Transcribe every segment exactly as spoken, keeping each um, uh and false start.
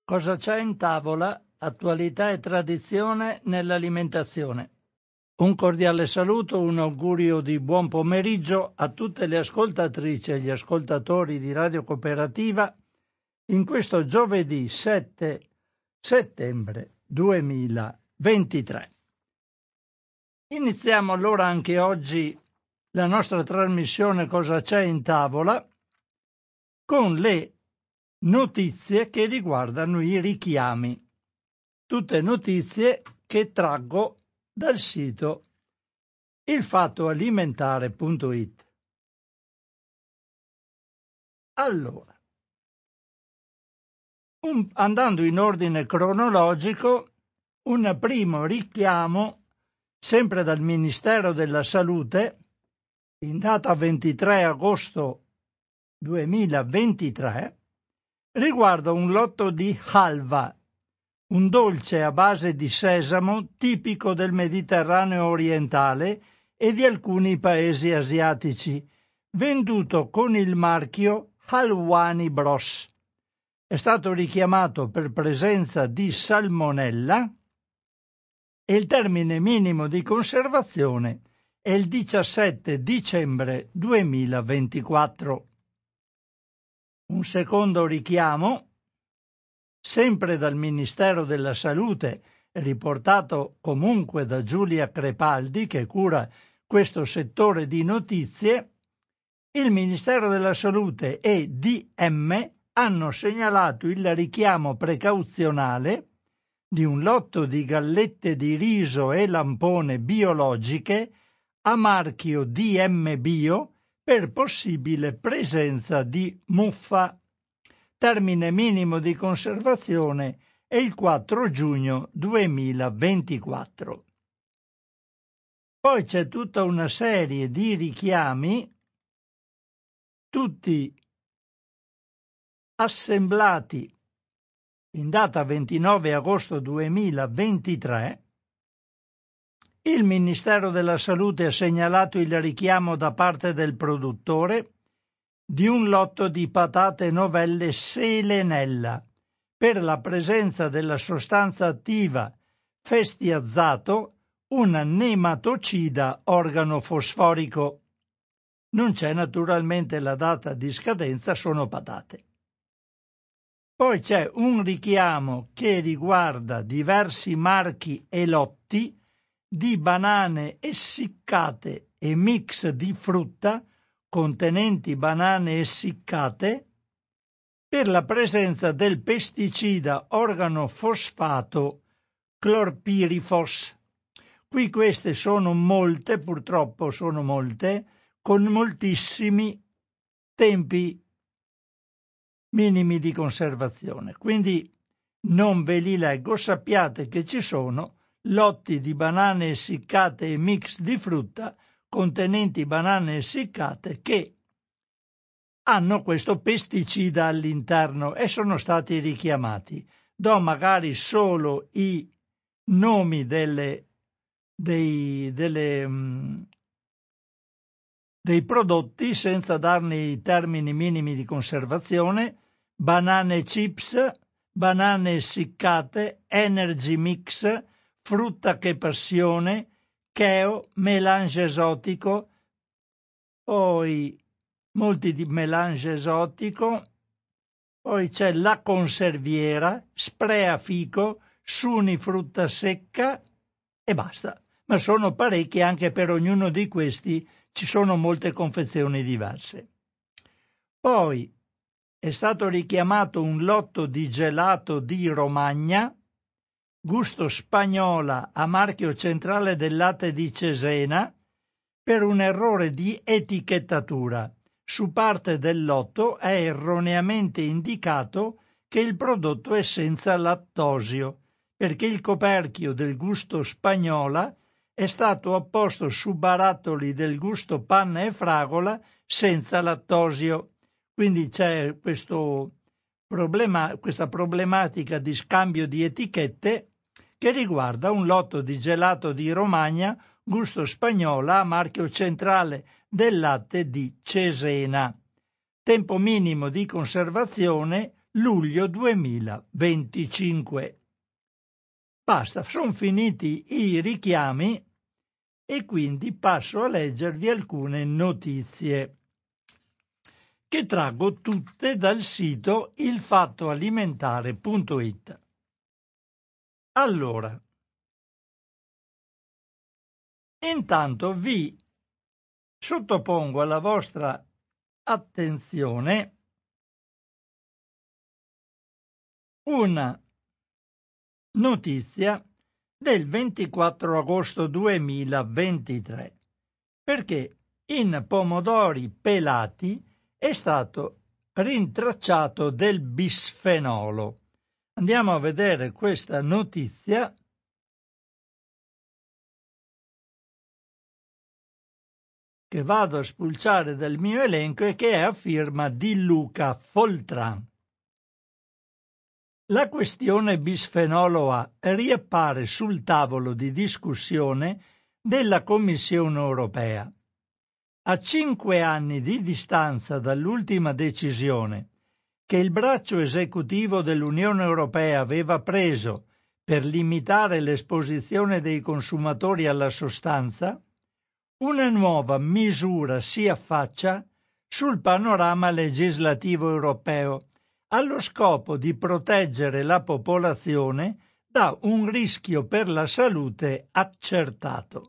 Cosa c'è in tavola? Attualità e tradizione nell'alimentazione. Un cordiale saluto, un augurio di buon pomeriggio a tutte le ascoltatrici e gli ascoltatori di Radio Cooperativa in questo giovedì sette settembre duemilaventitré. Iniziamo allora anche oggi la nostra trasmissione Cosa c'è in tavola con le notizie che riguardano i richiami. Tutte notizie che traggo dal sito ilfattoalimentare punto it. Allora, un, andando in ordine cronologico, un primo richiamo, sempre dal Ministero della Salute, in data ventitré agosto duemilaventitré, riguarda un lotto di halva, un dolce a base di sesamo tipico del Mediterraneo orientale e di alcuni paesi asiatici, venduto con il marchio Halwani Bros. È stato richiamato per presenza di salmonella e il termine minimo di conservazione è il diciassette dicembre duemilaventiquattro. Un secondo richiamo, sempre dal Ministero della Salute, riportato comunque da Giulia Crepaldi, che cura questo settore di notizie, il Ministero della Salute e D M hanno segnalato il richiamo precauzionale di un lotto di gallette di riso e lampone biologiche a marchio D M Bio per possibile presenza di muffa. Termine minimo di conservazione è il quattro giugno duemilaventiquattro. Poi c'è tutta una serie di richiami, tutti assemblati in data ventinove agosto duemilaventitré. Il Ministero della Salute ha segnalato il richiamo da parte del produttore di un lotto di patate novelle Selenella per la presenza della sostanza attiva festiazzato, un nematocida organofosforico. Non c'è naturalmente la data di scadenza, sono patate. Poi c'è un richiamo che riguarda diversi marchi e lotti di banane essiccate e mix di frutta contenenti banane essiccate per la presenza del pesticida organofosfato clorpirifos. Qui queste sono molte, purtroppo sono molte, con moltissimi tempi minimi di conservazione. Quindi non ve li leggo, sappiate che ci sono lotti di banane essiccate e mix di frutta contenenti banane essiccate che hanno questo pesticida all'interno e sono stati richiamati. Do magari solo i nomi delle, dei, delle, um, dei prodotti senza darne i termini minimi di conservazione: banane chips, banane essiccate, energy mix, frutta che passione, cheo, melange esotico, poi molti di melange esotico, poi c'è la conserviera, sprea fico, suni frutta secca e basta. Ma sono parecchi, anche per ognuno di questi ci sono molte confezioni diverse. Poi è stato richiamato un lotto di gelato di Romagna, gusto spagnola a marchio centrale del latte di Cesena, per un errore di etichettatura. Su parte del lotto è erroneamente indicato che il prodotto è senza lattosio, perché il coperchio del gusto spagnola è stato apposto su barattoli del gusto panna e fragola senza lattosio. Quindi c'è questo problema, questa problematica di scambio di etichette che riguarda un lotto di gelato di Romagna gusto spagnola a marchio centrale del latte di Cesena. Tempo minimo di conservazione luglio duemilaventicinque. Basta, sono finiti i richiami e quindi passo a leggervi alcune notizie che traggo tutte dal sito il fatto alimentare punto it. Allora, intanto vi sottopongo alla vostra attenzione una notizia del ventiquattro agosto duemilaventitré, perché in pomodori pelati è stato rintracciato del bisfenolo. Andiamo a vedere questa notizia che vado a spulciare dal mio elenco e che è a firma di Luca Foltran. La questione bisfenolo A riappare sul tavolo di discussione della Commissione europea. A cinque anni di distanza dall'ultima decisione che il braccio esecutivo dell'Unione Europea aveva preso per limitare l'esposizione dei consumatori alla sostanza, una nuova misura si affaccia sul panorama legislativo europeo allo scopo di proteggere la popolazione da un rischio per la salute accertato.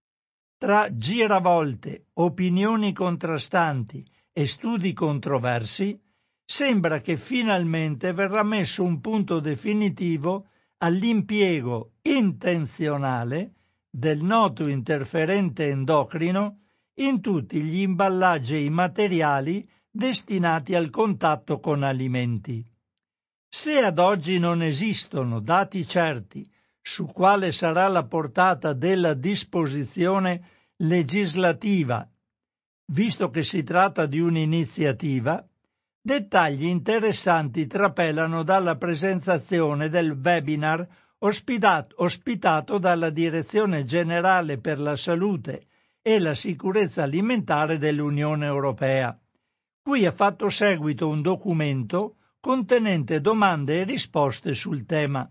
Tra giravolte, opinioni contrastanti e studi controversi, sembra che finalmente verrà messo un punto definitivo all'impiego intenzionale del noto interferente endocrino in tutti gli imballaggi e i materiali destinati al contatto con alimenti. Se ad oggi non esistono dati certi su quale sarà la portata della disposizione legislativa, visto che si tratta di un'iniziativa, dettagli interessanti trapelano dalla presentazione del webinar ospitato, ospitato dalla Direzione Generale per la Salute e la Sicurezza Alimentare dell'Unione Europea, cui ha fatto seguito un documento contenente domande e risposte sul tema.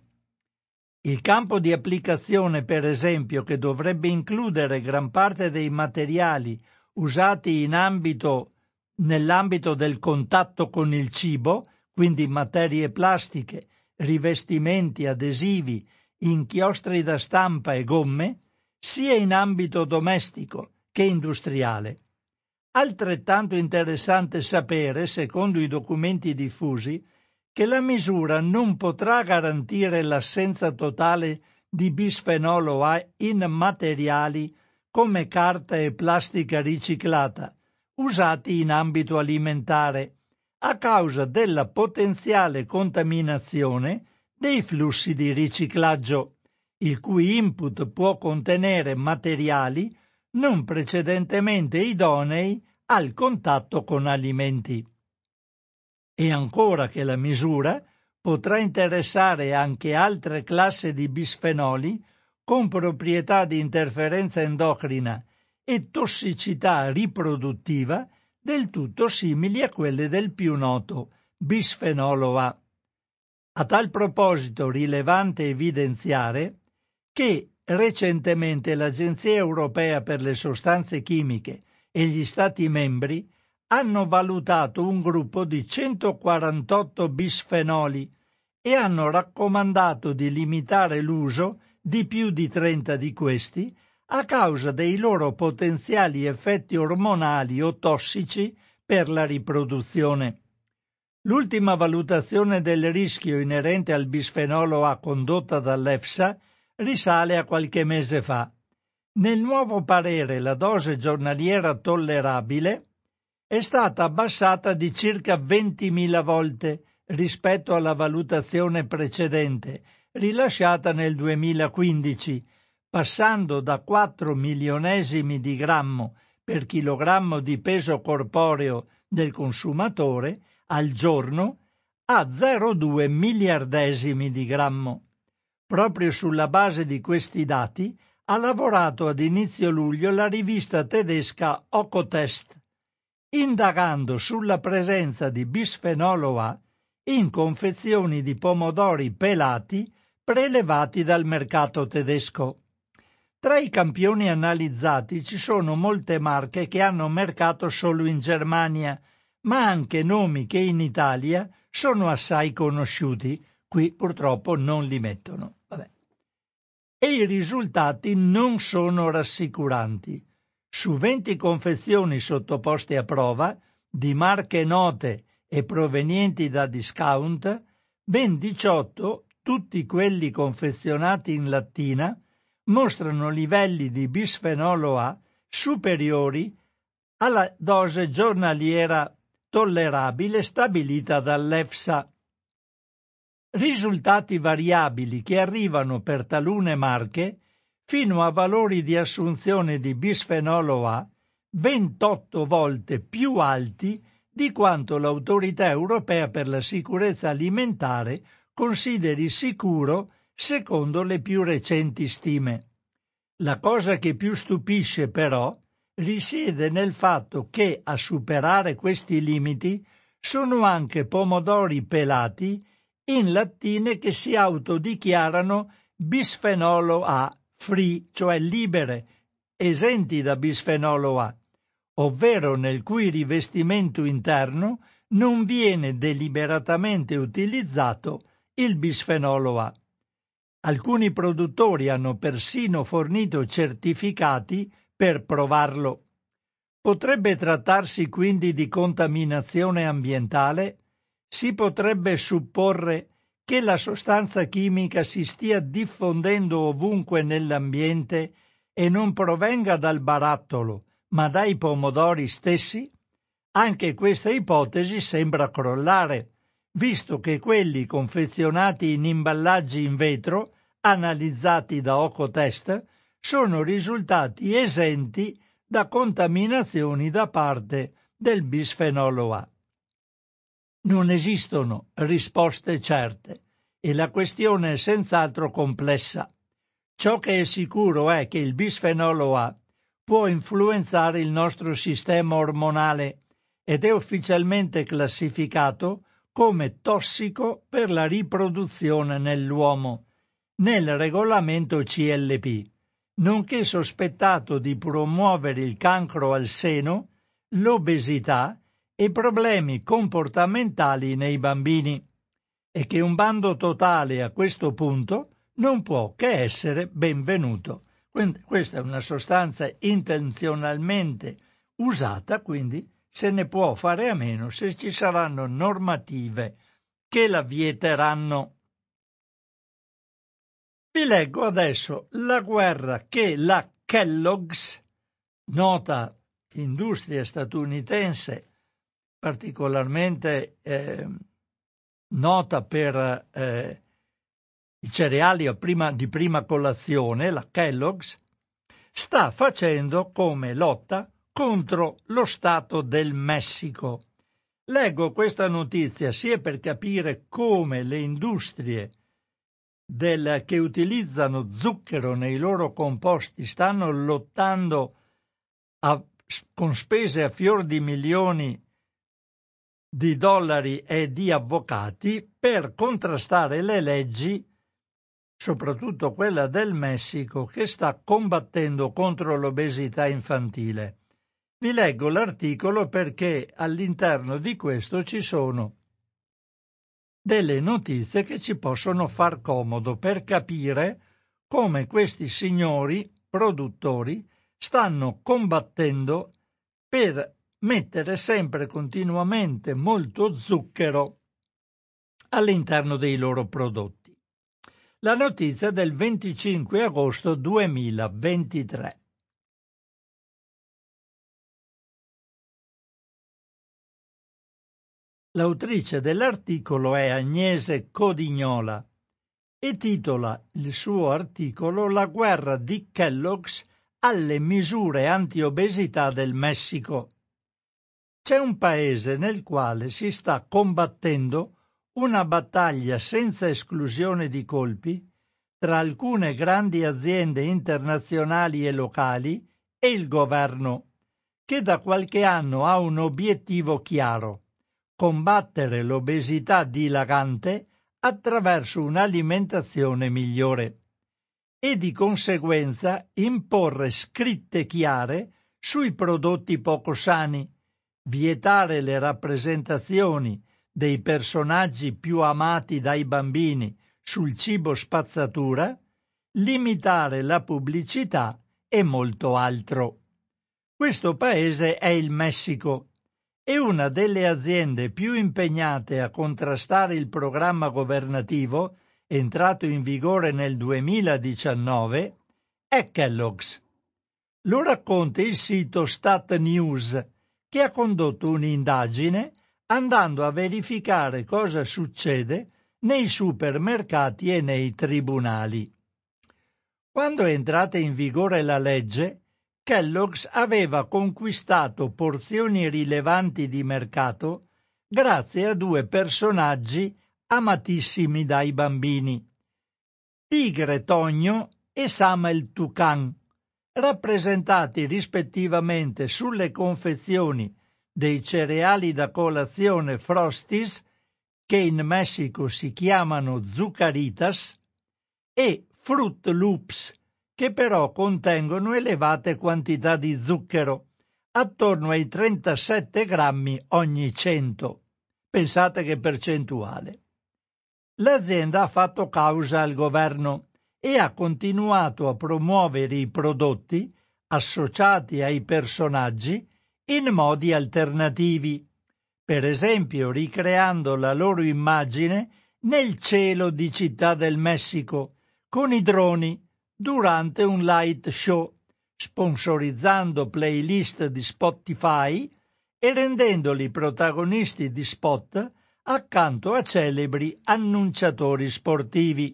Il campo di applicazione, per esempio, che dovrebbe includere gran parte dei materiali usati in ambito, nell'ambito del contatto con il cibo, quindi materie plastiche, rivestimenti, adesivi, inchiostri da stampa e gomme, sia in ambito domestico che industriale. Altrettanto interessante sapere, secondo i documenti diffusi, che la misura non potrà garantire l'assenza totale di bisfenolo A in materiali come carta e plastica riciclata, usati in ambito alimentare, a causa della potenziale contaminazione dei flussi di riciclaggio, il cui input può contenere materiali non precedentemente idonei al contatto con alimenti. E ancora che la misura potrà interessare anche altre classi di bisfenoli con proprietà di interferenza endocrina e tossicità riproduttiva del tutto simili a quelle del più noto bisfenolo A. A tal proposito rilevante evidenziare che recentemente l'Agenzia Europea per le Sostanze Chimiche e gli Stati membri hanno valutato un gruppo di centoquarantotto bisfenoli e hanno raccomandato di limitare l'uso di più di trenta di questi a causa dei loro potenziali effetti ormonali o tossici per la riproduzione. L'ultima valutazione del rischio inerente al bisfenolo A condotta dall'EFSA risale a qualche mese fa. Nel nuovo parere la dose giornaliera tollerabile è stata abbassata di circa ventimila volte rispetto alla valutazione precedente, rilasciata nel duemilaquindici, passando da quattro milionesimi di grammo per chilogrammo di peso corporeo del consumatore al giorno a zero virgola due miliardesimi di grammo. Proprio sulla base di questi dati ha lavorato ad inizio luglio la rivista tedesca Ökotest, indagando sulla presenza di bisfenolo A in confezioni di pomodori pelati prelevati dal mercato tedesco. Tra i campioni analizzati ci sono molte marche che hanno mercato solo in Germania, ma anche nomi che in Italia sono assai conosciuti. Qui purtroppo non li mettono. Vabbè. E i risultati non sono rassicuranti. Su venti confezioni sottoposte a prova, di marche note e provenienti da discount, ben diciotto, tutti quelli confezionati in lattina, mostrano livelli di bisfenolo A superiori alla dose giornaliera tollerabile stabilita dall'EFSA. Risultati variabili che arrivano per talune marche fino a valori di assunzione di bisfenolo A ventotto volte più alti di quanto l'Autorità Europea per la Sicurezza Alimentare consideri sicuro secondo le più recenti stime. La cosa che più stupisce però risiede nel fatto che a superare questi limiti sono anche pomodori pelati in lattine che si autodichiarano bisfenolo A free, cioè libere, esenti da bisfenolo A, ovvero nel cui rivestimento interno non viene deliberatamente utilizzato il bisfenolo A. Alcuni produttori hanno persino fornito certificati per provarlo. Potrebbe trattarsi quindi di contaminazione ambientale? Si potrebbe supporre che la sostanza chimica si stia diffondendo ovunque nell'ambiente e non provenga dal barattolo, ma dai pomodori stessi? Anche questa ipotesi sembra crollare, visto che quelli confezionati in imballaggi in vetro, analizzati da Ocotest, sono risultati esenti da contaminazioni da parte del bisfenolo A. Non esistono risposte certe e la questione è senz'altro complessa. Ciò che è sicuro è che il bisfenolo A può influenzare il nostro sistema ormonale ed è ufficialmente classificato come tossico per la riproduzione nell'uomo nel regolamento C L P, nonché sospettato di promuovere il cancro al seno, l'obesità e problemi comportamentali nei bambini, e che un bando totale a questo punto non può che essere benvenuto. Questa è una sostanza intenzionalmente usata, quindi se ne può fare a meno se ci saranno normative che la vieteranno. Vi leggo adesso la guerra che la Kellogg's, nota industria statunitense particolarmente eh, nota per eh, i cereali a prima, di prima colazione, la Kellogg's, sta facendo come lotta contro lo Stato del Messico. Leggo questa notizia sia per capire come le industrie del, che utilizzano zucchero nei loro composti stanno lottando a, con spese a fior di milioni di dollari e di avvocati per contrastare le leggi, soprattutto quella del Messico, che sta combattendo contro l'obesità infantile. Vi leggo l'articolo perché all'interno di questo ci sono delle notizie che ci possono far comodo per capire come questi signori produttori stanno combattendo per mettere sempre continuamente molto zucchero all'interno dei loro prodotti. La notizia del venticinque agosto duemilaventitré. L'autrice dell'articolo è Agnese Codignola e titola il suo articolo La guerra di Kellogg's alle misure anti-obesità del Messico. C'è un paese nel quale si sta combattendo una battaglia senza esclusione di colpi tra alcune grandi aziende internazionali e locali e il governo, che da qualche anno ha un obiettivo chiaro: combattere l'obesità dilagante attraverso un'alimentazione migliore e di conseguenza imporre scritte chiare sui prodotti poco sani, vietare le rappresentazioni dei personaggi più amati dai bambini sul cibo spazzatura, limitare la pubblicità e molto altro. Questo paese è il Messico e una delle aziende più impegnate a contrastare il programma governativo entrato in vigore nel duemiladiciannove è Kellogg's. Lo racconta il sito Stat News, che ha condotto un'indagine andando a verificare cosa succede nei supermercati e nei tribunali. Quando è entrata in vigore la legge, Kellogg's aveva conquistato porzioni rilevanti di mercato grazie a due personaggi amatissimi dai bambini, Tigre Tonio e Sam il Tucan, rappresentati rispettivamente sulle confezioni dei cereali da colazione Frosties, che in Messico si chiamano Zucaritas, e Fruit Loops, che però contengono elevate quantità di zucchero, attorno ai trentasette grammi ogni cento. Pensate che percentuale. L'azienda ha fatto causa al governo e ha continuato a promuovere i prodotti associati ai personaggi in modi alternativi, per esempio ricreando la loro immagine nel cielo di Città del Messico con i droni durante un light show, sponsorizzando playlist di Spotify e rendendoli protagonisti di spot accanto a celebri annunciatori sportivi.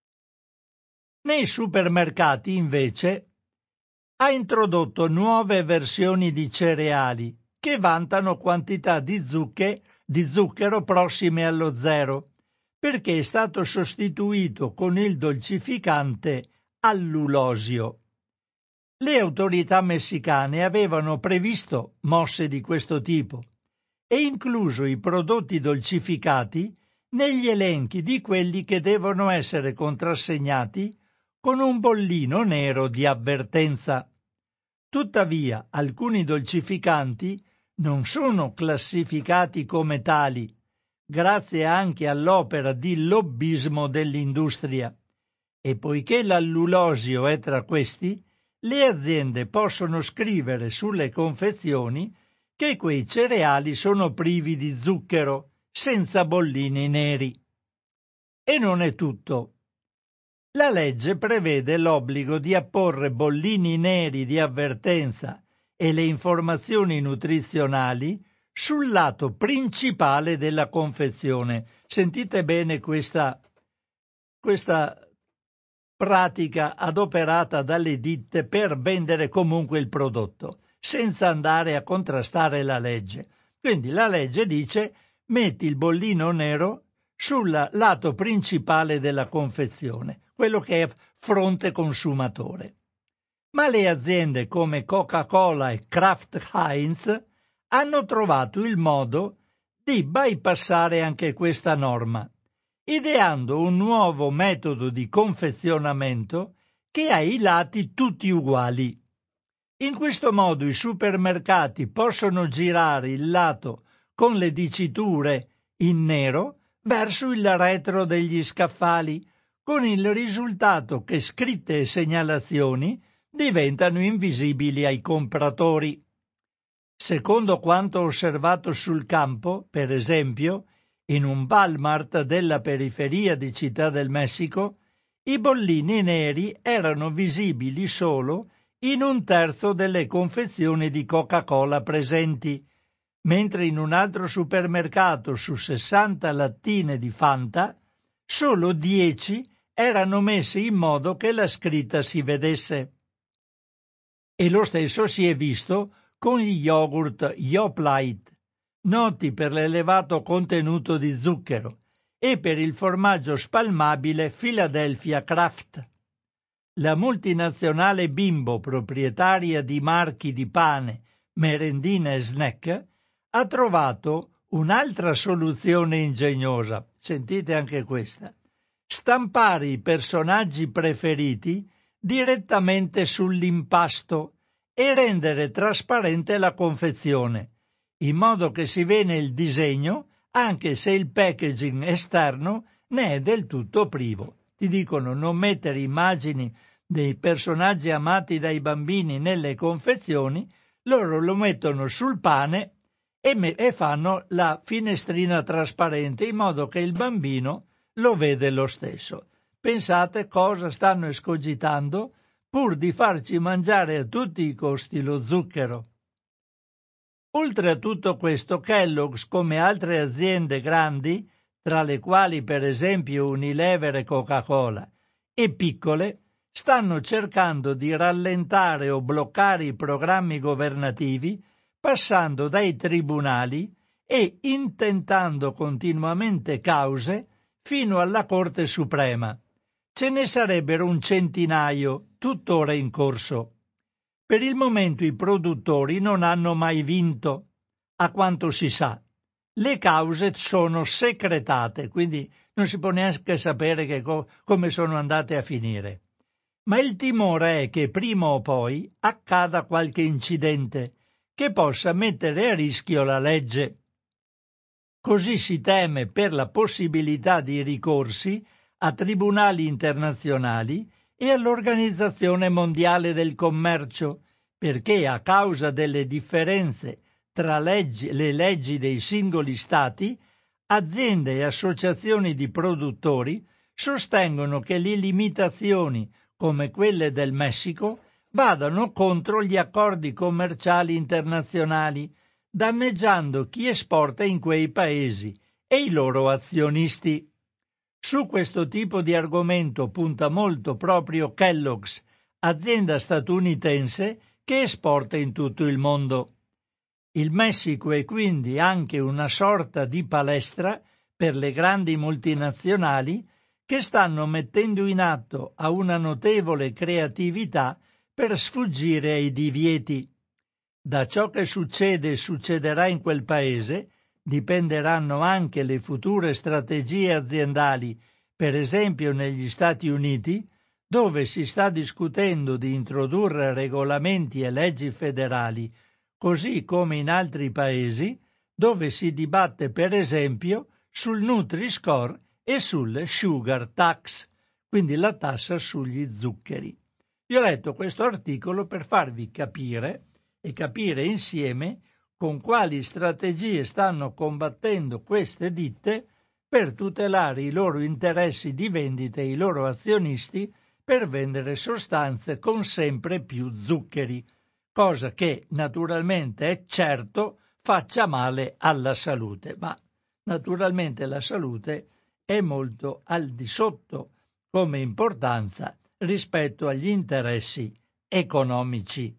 Nei supermercati, invece, ha introdotto nuove versioni di cereali che vantano quantità di, zucche, di zucchero prossime allo zero, perché è stato sostituito con il dolcificante allulosio. Le autorità messicane avevano previsto mosse di questo tipo e incluso i prodotti dolcificati negli elenchi di quelli che devono essere contrassegnati con un bollino nero di avvertenza. Tuttavia, alcuni dolcificanti non sono classificati come tali, grazie anche all'opera di lobbismo dell'industria, e poiché l'allulosio è tra questi, le aziende possono scrivere sulle confezioni che quei cereali sono privi di zucchero, senza bollini neri. E non è tutto. La legge prevede l'obbligo di apporre bollini neri di avvertenza e le informazioni nutrizionali sul lato principale della confezione. Sentite bene questa, questa pratica adoperata dalle ditte per vendere comunque il prodotto, senza andare a contrastare la legge. Quindi la legge dice: metti il bollino nero sul lato principale della confezione, quello che è fronte consumatore. Ma le aziende come Coca-Cola e Kraft Heinz hanno trovato il modo di bypassare anche questa norma, ideando un nuovo metodo di confezionamento che ha i lati tutti uguali. In questo modo i supermercati possono girare il lato con le diciture in nero verso il retro degli scaffali, con il risultato che scritte e segnalazioni diventano invisibili ai compratori. Secondo quanto osservato sul campo, per esempio, in un Walmart della periferia di Città del Messico, i bollini neri erano visibili solo in un terzo delle confezioni di Coca-Cola presenti, mentre in un altro supermercato su sessanta lattine di Fanta, solo dieci erano messe in modo che la scritta si vedesse. E lo stesso si è visto con gli yogurt Yoplait, noti per l'elevato contenuto di zucchero, e per il formaggio spalmabile Philadelphia Kraft. La multinazionale Bimbo, proprietaria di marchi di pane, merendine e snack, ha trovato Un'altra soluzione ingegnosa, sentite anche questa: stampare i personaggi preferiti direttamente sull'impasto e rendere trasparente la confezione, in modo che si vede il disegno anche se il packaging esterno ne è del tutto privo. Ti dicono non mettere immagini dei personaggi amati dai bambini nelle confezioni, loro lo mettono sul pane e, me- e fanno la finestrina trasparente in modo che il bambino lo vede lo stesso. Pensate cosa stanno escogitando pur di farci mangiare a tutti i costi lo zucchero. Oltre a tutto questo, Kellogg's, come altre aziende grandi, tra le quali per esempio Unilever e Coca-Cola, e piccole, stanno cercando di rallentare o bloccare i programmi governativi passando dai tribunali e intentando continuamente cause fino alla Corte Suprema. Ce ne sarebbero un centinaio, tuttora in corso. Per il momento i produttori non hanno mai vinto, a quanto si sa. Le cause sono secretate, quindi non si può neanche sapere che co- come sono andate a finire. Ma il timore è che prima o poi accada qualche incidente che possa mettere a rischio la legge. Così si teme per la possibilità di ricorsi a tribunali internazionali e all'Organizzazione Mondiale del Commercio, perché a causa delle differenze tra leggi, le leggi dei singoli Stati, aziende e associazioni di produttori sostengono che le limitazioni, come quelle del Messico, vadano contro gli accordi commerciali internazionali, danneggiando chi esporta in quei paesi e i loro azionisti. Su questo tipo di argomento punta molto proprio Kellogg's, azienda statunitense che esporta in tutto il mondo. Il Messico è quindi anche una sorta di palestra per le grandi multinazionali che stanno mettendo in atto a una notevole creatività per sfuggire ai divieti. Da ciò che succede e succederà in quel paese dipenderanno anche le future strategie aziendali, per esempio negli Stati Uniti, dove si sta discutendo di introdurre regolamenti e leggi federali, così come in altri paesi, dove si dibatte per esempio sul Nutri-Score e sul Sugar Tax, quindi la tassa sugli zuccheri. Vi ho letto questo articolo per farvi capire e capire insieme con quali strategie stanno combattendo queste ditte per tutelare i loro interessi di vendita e i loro azionisti per vendere sostanze con sempre più zuccheri, cosa che naturalmente è certo faccia male alla salute, ma naturalmente la salute è molto al di sotto come importanza rispetto agli interessi economici.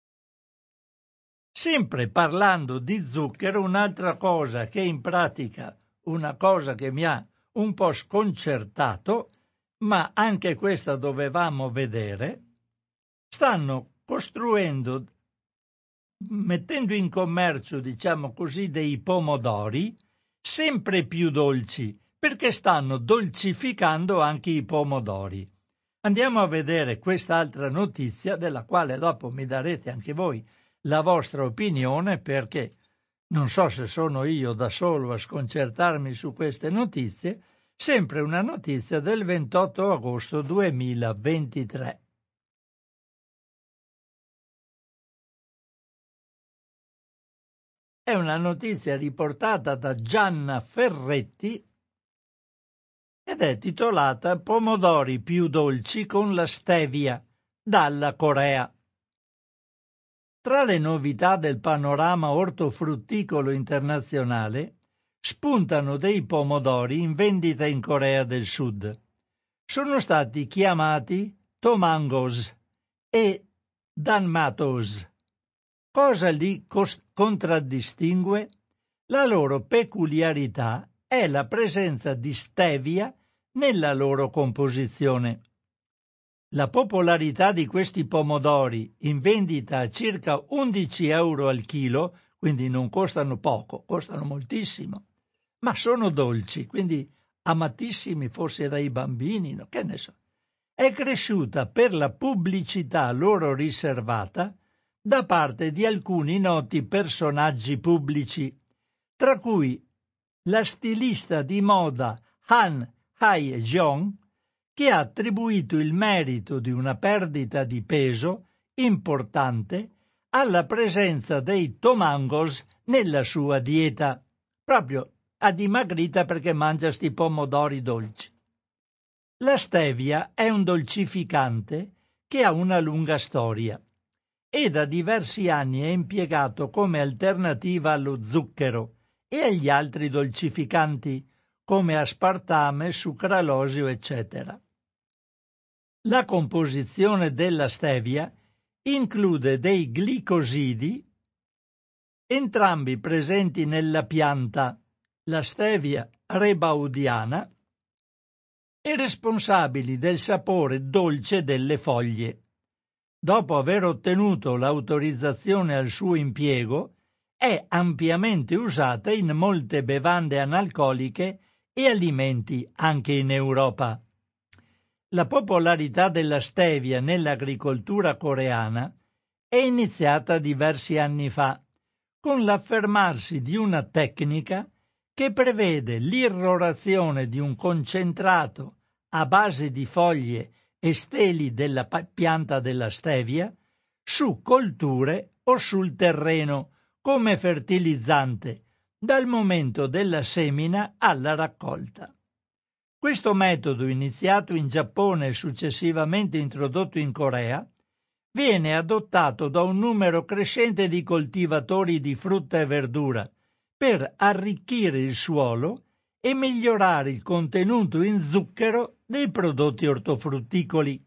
Sempre parlando di zucchero, un'altra cosa che in pratica, una cosa che mi ha un po' sconcertato, ma anche questa dovevamo vedere, stanno costruendo, mettendo in commercio, diciamo così, dei pomodori sempre più dolci, perché stanno dolcificando anche i pomodori. Andiamo a vedere quest'altra notizia, della quale dopo mi darete anche voi la vostra opinione, perché non so se sono io da solo a sconcertarmi su queste notizie. Sempre una notizia del ventotto agosto duemilaventitré. È una notizia riportata da Gianna Ferretti ed è titolata Pomodori più dolci con la stevia, dalla Corea. Tra le novità del panorama ortofrutticolo internazionale spuntano dei pomodori in vendita in Corea del Sud. Sono stati chiamati tomangos e danmatos. Cosa li cos- contraddistingue? La loro peculiarità è la presenza di stevia nella loro composizione. La popolarità di questi pomodori, in vendita a circa undici euro al chilo, quindi non costano poco, costano moltissimo, ma sono dolci, quindi amatissimi forse dai bambini, no? Che ne so. È cresciuta per la pubblicità loro riservata da parte di alcuni noti personaggi pubblici, tra cui la stilista di moda Han Hae-jong, che ha attribuito il merito di una perdita di peso importante alla presenza dei tomangos nella sua dieta. Proprio ha dimagrita perché mangia sti pomodori dolci. La stevia è un dolcificante che ha una lunga storia e da diversi anni è impiegato come alternativa allo zucchero e agli altri dolcificanti come aspartame, sucralosio, eccetera. La composizione della stevia include dei glicosidi, entrambi presenti nella pianta, la stevia rebaudiana, e responsabili del sapore dolce delle foglie. Dopo aver ottenuto l'autorizzazione al suo impiego, è ampiamente usata in molte bevande analcoliche e alimenti anche in Europa. La popolarità della stevia nell'agricoltura coreana è iniziata diversi anni fa, con l'affermarsi di una tecnica che prevede l'irrorazione di un concentrato a base di foglie e steli della pianta della stevia su colture o sul terreno come fertilizzante dal momento della semina alla raccolta. Questo metodo, iniziato in Giappone e successivamente introdotto in Corea, viene adottato da un numero crescente di coltivatori di frutta e verdura per arricchire il suolo e migliorare il contenuto in zucchero dei prodotti ortofrutticoli.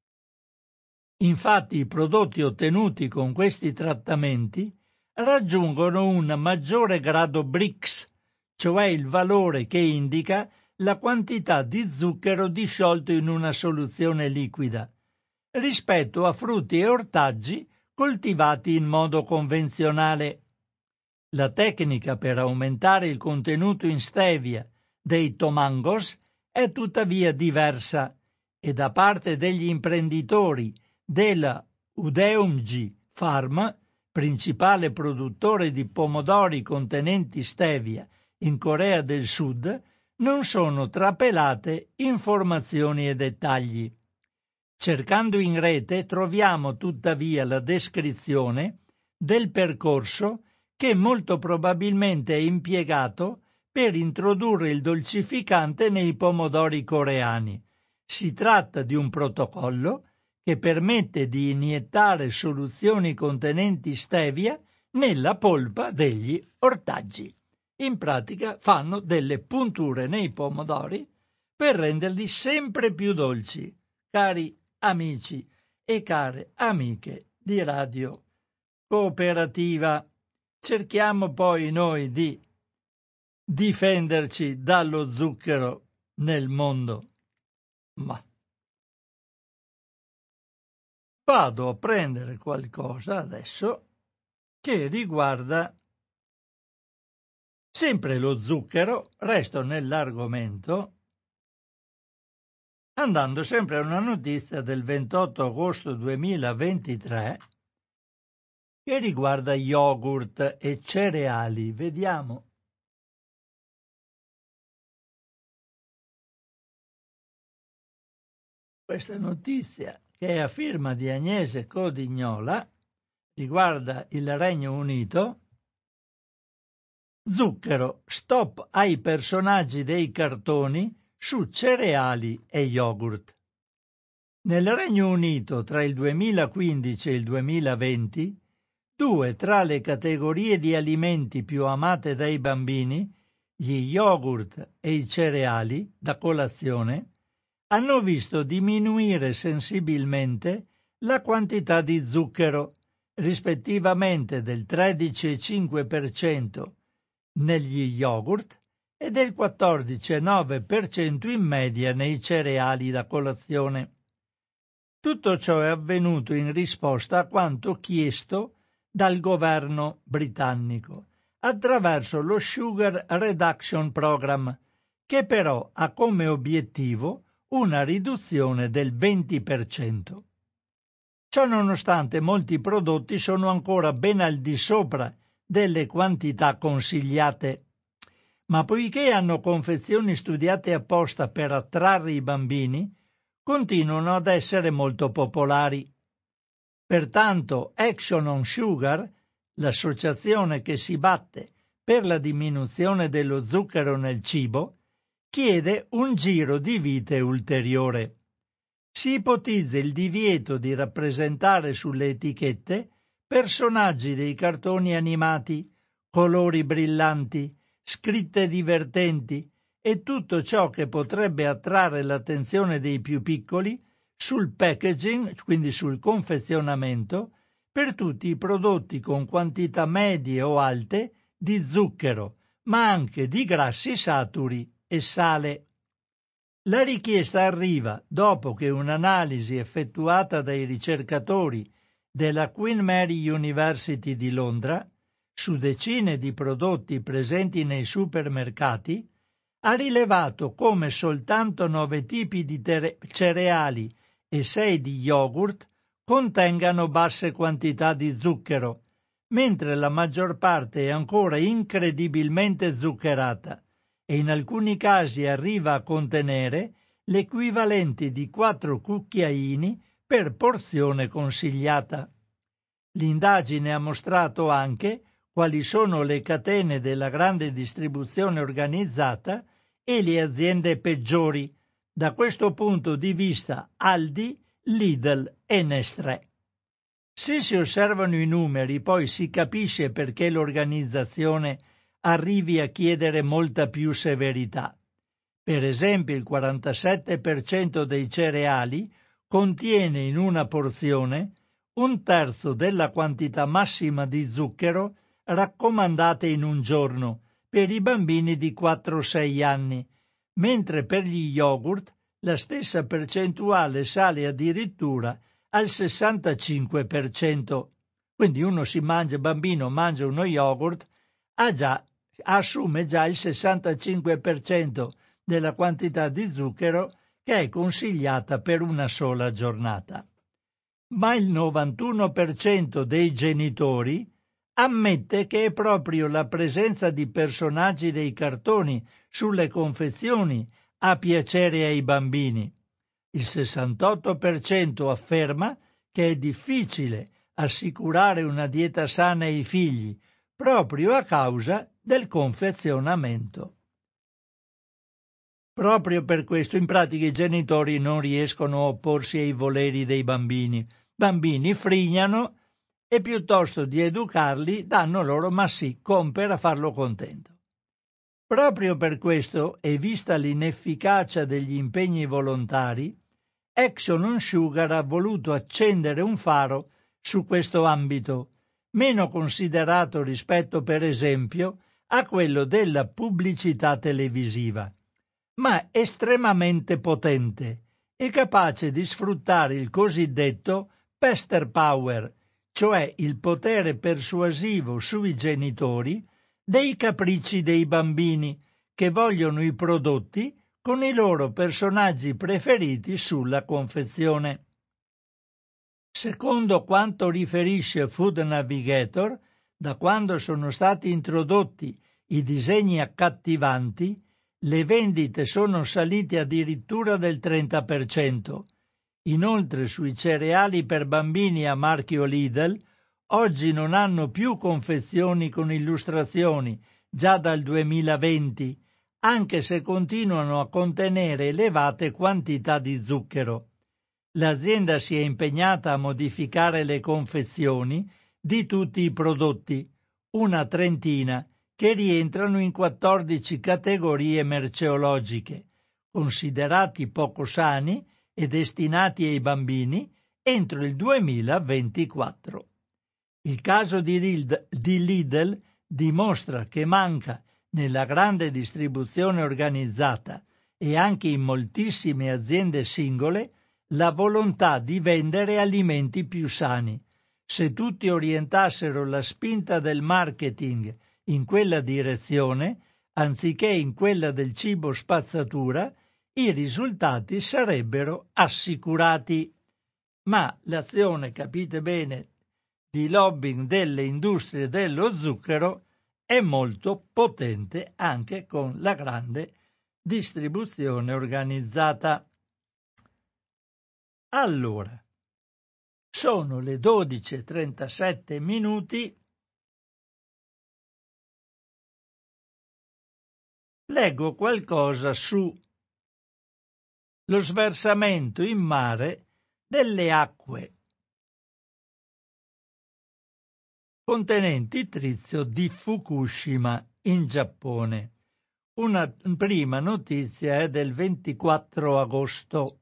Infatti i prodotti ottenuti con questi trattamenti raggiungono un maggiore grado B R I C S, cioè il valore che indica la quantità di zucchero disciolto in una soluzione liquida, rispetto a frutti e ortaggi coltivati in modo convenzionale. La tecnica per aumentare il contenuto in stevia dei tomangos è tuttavia diversa e da parte degli imprenditori della Udeomji Farm, principale produttore di pomodori contenenti stevia in Corea del Sud, non sono trapelate informazioni e dettagli. Cercando in rete troviamo tuttavia la descrizione del percorso che molto probabilmente è impiegato per introdurre il dolcificante nei pomodori coreani. Si tratta di un protocollo che permette di iniettare soluzioni contenenti stevia nella polpa degli ortaggi. In pratica fanno delle punture nei pomodori per renderli sempre più dolci. Cari amici e care amiche di Radio Cooperativa, cerchiamo poi noi di difenderci dallo zucchero nel mondo. Ma vado a prendere qualcosa adesso che riguarda sempre lo zucchero, resto nell'argomento, andando sempre a una notizia del ventotto agosto duemilaventitré che riguarda yogurt e cereali. Vediamo. Questa notizia, che è a firma di Agnese Codignola, riguarda il Regno Unito. Zucchero, stop ai personaggi dei cartoni su cereali e yogurt. Nel Regno Unito tra il duemilaquindici e il duemilaventi, due tra le categorie di alimenti più amate dai bambini, gli yogurt e i cereali da colazione, hanno visto diminuire sensibilmente la quantità di zucchero, rispettivamente del tredici virgola cinque per cento negli yogurt e del quattordici virgola nove per cento in media nei cereali da colazione. Tutto ciò è avvenuto in risposta a quanto chiesto dal governo britannico attraverso lo Sugar Reduction Program, che però ha come obiettivo una riduzione del venti per cento. Ciò nonostante molti prodotti sono ancora ben al di sopra delle quantità consigliate, ma poiché hanno confezioni studiate apposta per attrarre i bambini, continuano ad essere molto popolari. Pertanto Action on Sugar, l'associazione che si batte per la diminuzione dello zucchero nel cibo, chiede un giro di vite ulteriore. Si ipotizza il divieto di rappresentare sulle etichette personaggi dei cartoni animati, colori brillanti, scritte divertenti e tutto ciò che potrebbe attrarre l'attenzione dei più piccoli sul packaging, quindi sul confezionamento, per tutti i prodotti con quantità medie o alte di zucchero, ma anche di grassi saturi e sale. La richiesta arriva dopo che un'analisi effettuata dai ricercatori della Queen Mary University di Londra su decine di prodotti presenti nei supermercati ha rilevato come soltanto nove tipi di tere- cereali e sei di yogurt contengano basse quantità di zucchero, mentre la maggior parte è ancora incredibilmente zuccherata e in alcuni casi arriva a contenere l'equivalente di quattro cucchiaini per porzione consigliata. L'indagine ha mostrato anche quali sono le catene della grande distribuzione organizzata e le aziende peggiori, da questo punto di vista Aldi, Lidl e Nestlé. Se si osservano i numeri, poi si capisce perché l'organizzazione arrivi a chiedere molta più severità. Per esempio, il quarantasette per cento dei cereali contiene in una porzione un terzo della quantità massima di zucchero raccomandate in un giorno per i bambini di quattro sei anni, mentre per gli yogurt la stessa percentuale sale addirittura al sessantacinque per cento. Quindi uno si mangia, bambino mangia uno yogurt, ha già, assume già il sessantacinque per cento della quantità di zucchero che è consigliata per una sola giornata. Ma il novantuno per cento dei genitori ammette che è proprio la presenza di personaggi dei cartoni sulle confezioni a piacere ai bambini. Il sessantotto per cento afferma che è difficile assicurare una dieta sana ai figli proprio a causa del confezionamento. Proprio per questo in pratica i genitori non riescono a opporsi ai voleri dei bambini. Bambini frignano e piuttosto di educarli danno loro ma sì, compera a farlo contento. Proprio per questo, e vista l'inefficacia degli impegni volontari, Action on Sugar ha voluto accendere un faro su questo ambito, meno considerato rispetto per esempio a quello della pubblicità televisiva, ma estremamente potente e capace di sfruttare il cosiddetto pester power, cioè il potere persuasivo sui genitori dei capricci dei bambini che vogliono i prodotti con i loro personaggi preferiti sulla confezione. Secondo quanto riferisce Food Navigator, da quando sono stati introdotti i disegni accattivanti, le vendite sono salite addirittura del trenta per cento. Inoltre sui cereali per bambini a marchio Lidl oggi non hanno più confezioni con illustrazioni già dal duemilaventi, anche se continuano a contenere elevate quantità di zucchero. L'azienda si è impegnata a modificare le confezioni di tutti i prodotti, una trentina, che rientrano in quattordici categorie merceologiche, considerati poco sani e destinati ai bambini entro il duemilaventiquattro. Il caso di Lidl, di Lidl dimostra che manca nella grande distribuzione organizzata e anche in moltissime aziende singole la volontà di vendere alimenti più sani, Se tutti orientassero la spinta del marketing in quella direzione, anziché in quella del cibo spazzatura, i risultati sarebbero assicurati. Ma l'azione, capite bene, di lobbying delle industrie dello zucchero è molto potente anche con la grande distribuzione organizzata. Allora, sono le dodici e trentasette minuti. Leggo qualcosa su lo sversamento in mare delle acque contenenti trizio di Fukushima in Giappone. Una prima notizia è del ventiquattro agosto.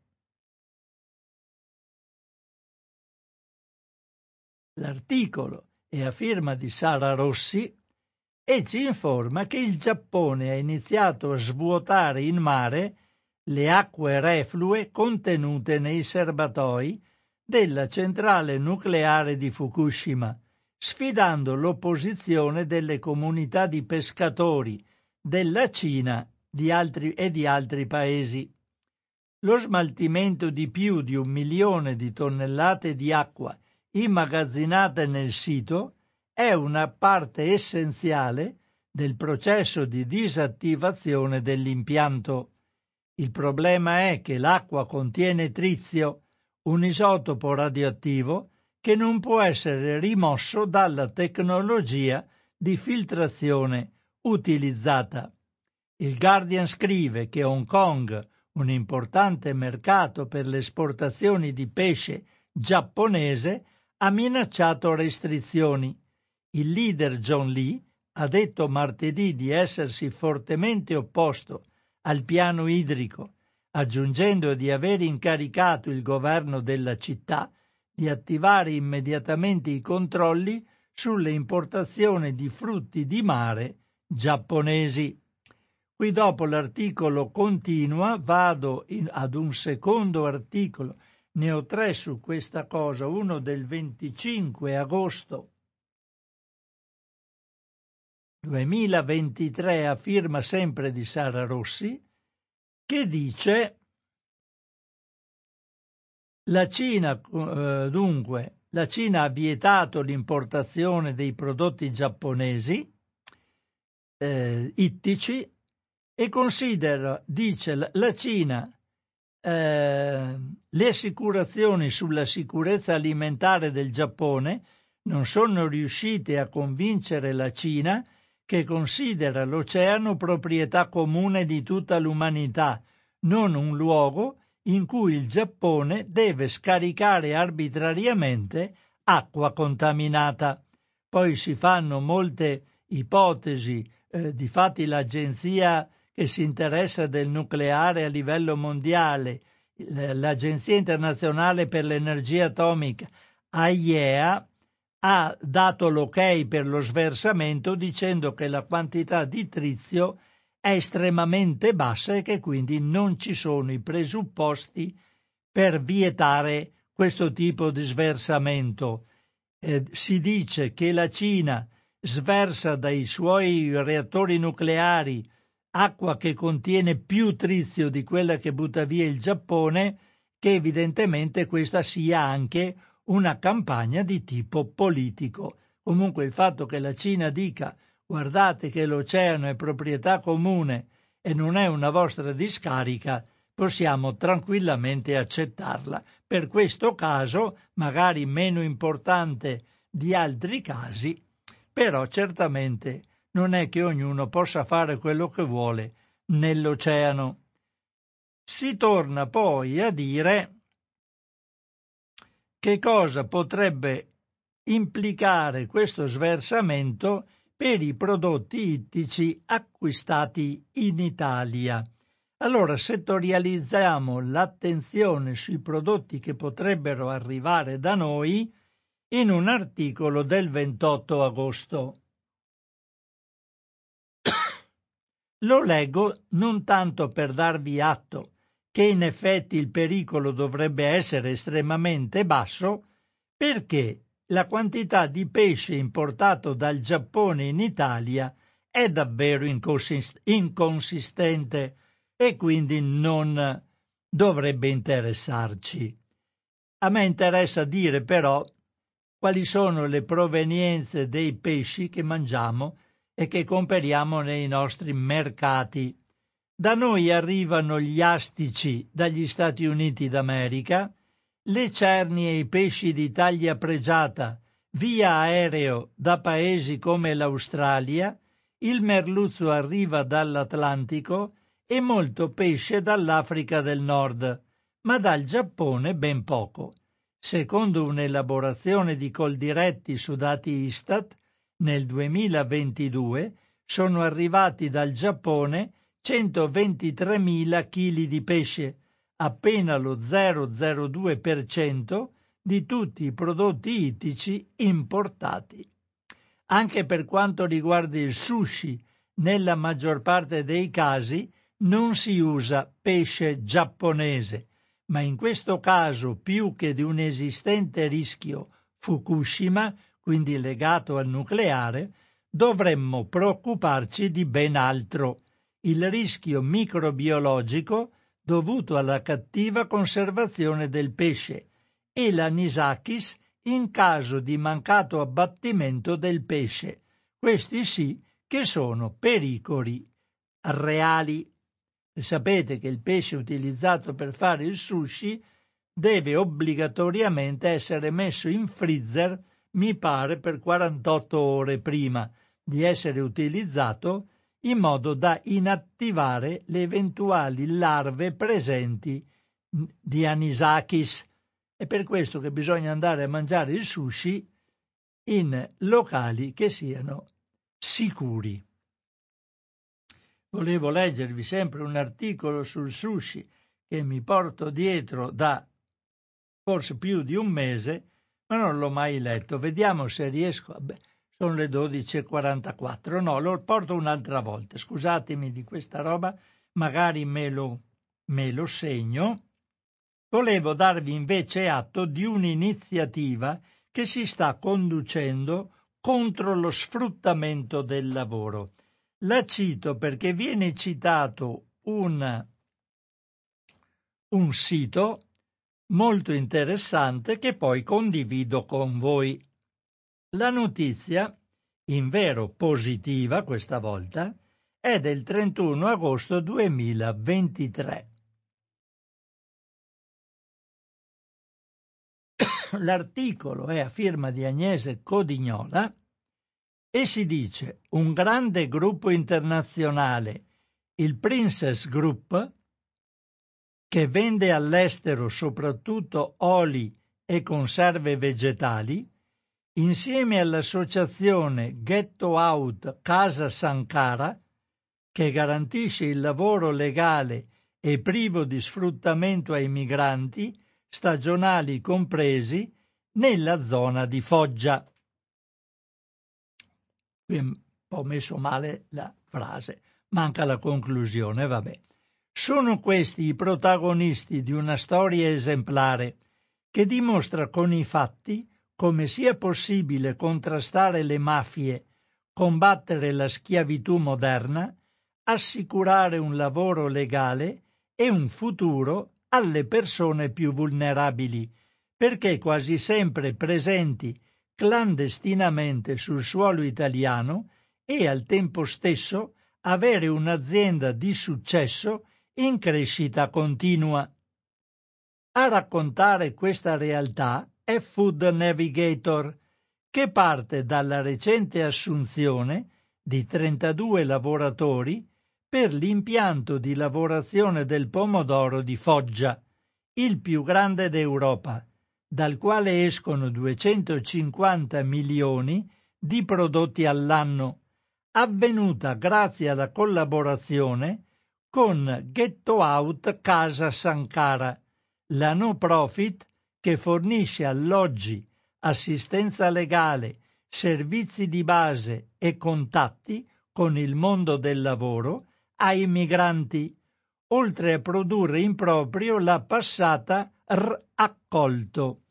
L'articolo è a firma di Sara Rossi e ci informa che il Giappone ha iniziato a svuotare in mare le acque reflue contenute nei serbatoi della centrale nucleare di Fukushima, sfidando l'opposizione delle comunità di pescatori della Cina di altri, e di altri paesi. Lo smaltimento di più di un milione di tonnellate di acqua immagazzinate nel sito è una parte essenziale del processo di disattivazione dell'impianto. Il problema è che l'acqua contiene trizio, un isotopo radioattivo che non può essere rimosso dalla tecnologia di filtrazione utilizzata. Il Guardian scrive che Hong Kong, un importante mercato per le esportazioni di pesce giapponese, ha minacciato restrizioni. Il leader John Lee ha detto martedì di essersi fortemente opposto al piano idrico, aggiungendo di aver incaricato il governo della città di attivare immediatamente i controlli sulle importazioni di frutti di mare giapponesi. Qui dopo l'articolo continua, vado in, ad un secondo articolo, ne ho tre su questa cosa, uno del venticinque agosto duemilaventitré a firma sempre di Sara Rossi, che dice: la Cina, eh, dunque, la Cina ha vietato l'importazione dei prodotti giapponesi eh, ittici e considera, dice la Cina, eh, le assicurazioni sulla sicurezza alimentare del Giappone non sono riuscite a convincere la Cina, che considera l'oceano proprietà comune di tutta l'umanità, non un luogo in cui il Giappone deve scaricare arbitrariamente acqua contaminata. Poi si fanno molte ipotesi, eh, difatti l'agenzia che si interessa del nucleare a livello mondiale, l'Agenzia internazionale per l'energia atomica, A I E A, ha dato l'ok per lo sversamento dicendo che la quantità di trizio è estremamente bassa e che quindi non ci sono i presupposti per vietare questo tipo di sversamento. Eh, si dice che la Cina sversa dai suoi reattori nucleari acqua che contiene più trizio di quella che butta via il Giappone, che evidentemente questa sia anche una campagna di tipo politico. Comunque il fatto che la Cina dica: guardate che l'oceano è proprietà comune e non è una vostra discarica, possiamo tranquillamente accettarla. Per questo caso, magari meno importante di altri casi, però certamente non è che ognuno possa fare quello che vuole nell'oceano. Si torna poi a dire che cosa potrebbe implicare questo sversamento per i prodotti ittici acquistati in Italia. Allora settorializziamo l'attenzione sui prodotti che potrebbero arrivare da noi in un articolo del ventotto agosto. Lo leggo non tanto per darvi atto che in effetti il pericolo dovrebbe essere estremamente basso, perché la quantità di pesce importato dal Giappone in Italia è davvero inconsist- inconsistente e quindi non dovrebbe interessarci. A me interessa dire però quali sono le provenienze dei pesci che mangiamo e che comperiamo nei nostri mercati. Da noi arrivano gli astici dagli Stati Uniti d'America, le cernie e i pesci di taglia pregiata via aereo da paesi come l'Australia, il merluzzo arriva dall'Atlantico e molto pesce dall'Africa del Nord, ma dal Giappone ben poco. Secondo un'elaborazione di Coldiretti su dati Istat, nel duemilaventidue sono arrivati dal Giappone centoventitremila chili di pesce, appena lo zero virgola zero due per cento di tutti i prodotti ittici importati. Anche per quanto riguarda il sushi, nella maggior parte dei casi non si usa pesce giapponese, ma in questo caso più che di un esistente rischio Fukushima, quindi legato al nucleare, dovremmo preoccuparci di ben altro, il rischio microbiologico dovuto alla cattiva conservazione del pesce e l'anisakis in caso di mancato abbattimento del pesce. Questi sì che sono pericoli reali. E sapete che il pesce utilizzato per fare il sushi deve obbligatoriamente essere messo in freezer, mi pare, per quarantotto ore prima di essere utilizzato, in modo da inattivare le eventuali larve presenti di anisakis. È per questo che bisogna andare a mangiare il sushi in locali che siano sicuri. Volevo leggervi sempre un articolo sul sushi che mi porto dietro da forse più di un mese, ma non l'ho mai letto. Vediamo se riesco. Beh, sono le dodici e quarantaquattro. No, lo porto un'altra volta. Scusatemi di questa roba, magari me lo, me lo segno. Volevo darvi invece atto di un'iniziativa che si sta conducendo contro lo sfruttamento del lavoro. La cito perché viene citato un, un sito molto interessante che poi condivido con voi. La notizia, invero positiva questa volta, è del trentuno agosto duemilaventitré. L'articolo è a firma di Agnese Codignola e si dice: un grande gruppo internazionale, il Princess Group, che vende all'estero soprattutto oli e conserve vegetali, insieme all'associazione Ghetto Out Casa Sankara, che garantisce il lavoro legale e privo di sfruttamento ai migranti, stagionali compresi, nella zona di Foggia. Qui ho messo male la frase, manca la conclusione, vabbè. Sono questi i protagonisti di una storia esemplare che dimostra con i fatti come sia possibile contrastare le mafie, combattere la schiavitù moderna, assicurare un lavoro legale e un futuro alle persone più vulnerabili, perché quasi sempre presenti clandestinamente sul suolo italiano e al tempo stesso avere un'azienda di successo in crescita continua. A raccontare questa realtà è Food Navigator, che parte dalla recente assunzione di trentadue lavoratori per l'impianto di lavorazione del pomodoro di Foggia, il più grande d'Europa, dal quale escono duecentocinquanta milioni di prodotti all'anno, avvenuta grazie alla collaborazione con Ghetto Out Casa Sankara, la no profit che fornisce alloggi, assistenza legale, servizi di base e contatti con il mondo del lavoro ai migranti, oltre a produrre in proprio la passata R accolto,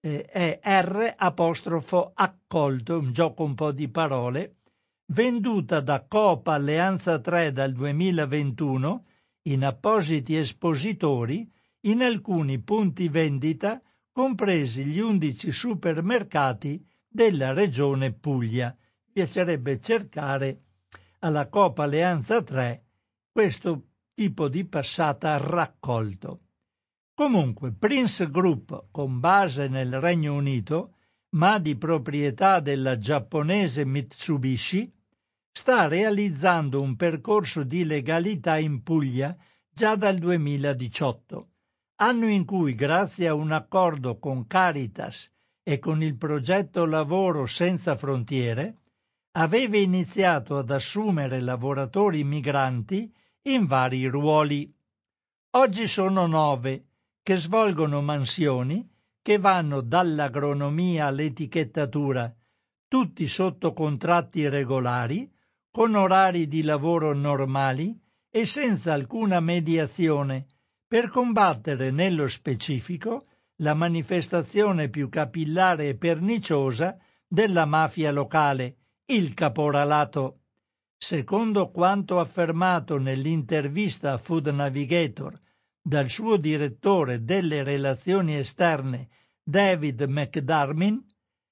eh, è R apostrofo accolto, un gioco un po' di parole, venduta da Coop Alleanza tre dal duemilaventuno in appositi espositori in alcuni punti vendita, compresi gli undici supermercati della regione Puglia. Piacerebbe cercare alla Coop Alleanza tre questo tipo di passata raccolto. Comunque, Prince Group, con base nel Regno Unito, ma di proprietà della giapponese Mitsubishi, sta realizzando un percorso di legalità in Puglia già dal duemiladiciotto, anno in cui, grazie a un accordo con Caritas e con il progetto Lavoro Senza Frontiere, aveva iniziato ad assumere lavoratori migranti in vari ruoli. Oggi sono nove che svolgono mansioni che vanno dall'agronomia all'etichettatura, tutti sotto contratti regolari, con orari di lavoro normali e senza alcuna mediazione, per combattere nello specifico la manifestazione più capillare e perniciosa della mafia locale, il caporalato. Secondo quanto affermato nell'intervista a Food Navigator dal suo direttore delle relazioni esterne David McDarmin,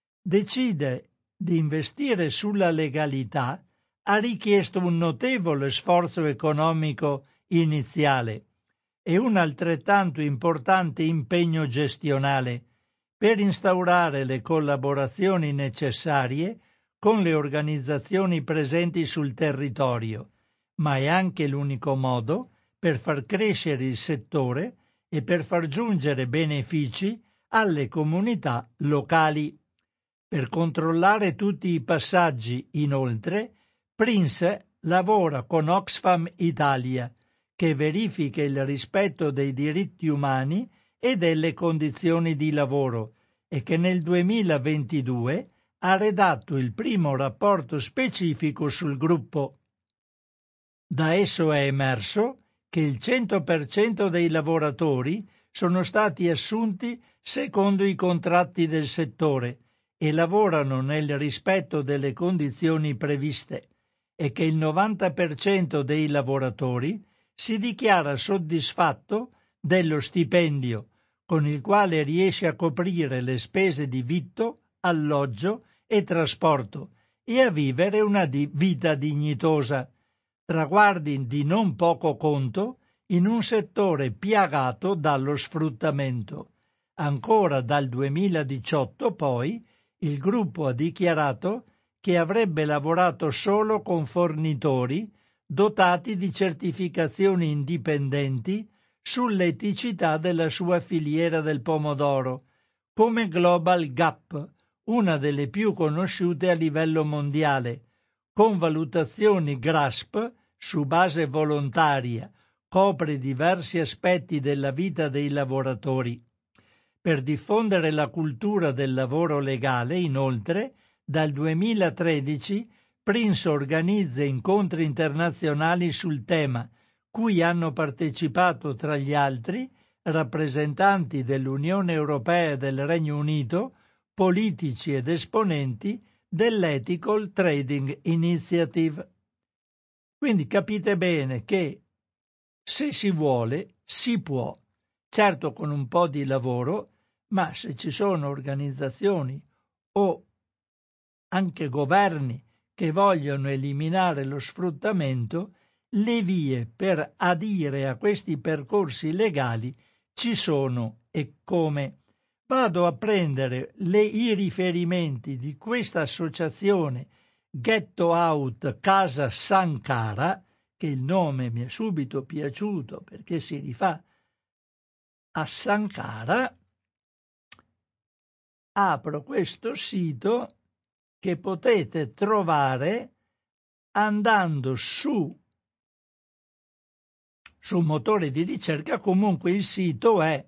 decide di investire sulla legalità ha richiesto un notevole sforzo economico iniziale e un altrettanto importante impegno gestionale per instaurare le collaborazioni necessarie con le organizzazioni presenti sul territorio, ma è anche l'unico modo per far crescere il settore e per far giungere benefici alle comunità locali. Per controllare tutti i passaggi, inoltre, Prince lavora con Oxfam Italia, che verifica il rispetto dei diritti umani e delle condizioni di lavoro e che nel duemilaventidue ha redatto il primo rapporto specifico sul gruppo. Da esso è emerso che il cento per cento dei lavoratori sono stati assunti secondo i contratti del settore e lavorano nel rispetto delle condizioni previste e che il novanta per cento dei lavoratori si dichiara soddisfatto dello stipendio, con il quale riesce a coprire le spese di vitto, alloggio e trasporto e a vivere una di- vita dignitosa, traguardi di non poco conto in un settore piagato dallo sfruttamento. Ancora dal duemiladiciotto, poi, il gruppo ha dichiarato che avrebbe lavorato solo con fornitori dotati di certificazioni indipendenti sull'eticità della sua filiera del pomodoro, come Global Gap, una delle più conosciute a livello mondiale, con valutazioni GRASP su base volontaria, copre diversi aspetti della vita dei lavoratori. Per diffondere la cultura del lavoro legale, inoltre, dal duemilatredici Prince organizza incontri internazionali sul tema, cui hanno partecipato tra gli altri rappresentanti dell'Unione Europea e del Regno Unito, politici ed esponenti dell'Ethical Trading Initiative. Quindi capite bene che se si vuole si può, certo con un po' di lavoro, ma se ci sono organizzazioni o anche governi che vogliono eliminare lo sfruttamento, le vie per adire a questi percorsi legali ci sono e come. Vado a prendere le, i riferimenti di questa associazione Ghetto Out Casa Sankara, che il nome mi è subito piaciuto perché si rifà a Sankara. Apro questo sito che potete trovare andando su su un motore di ricerca. Comunque il sito è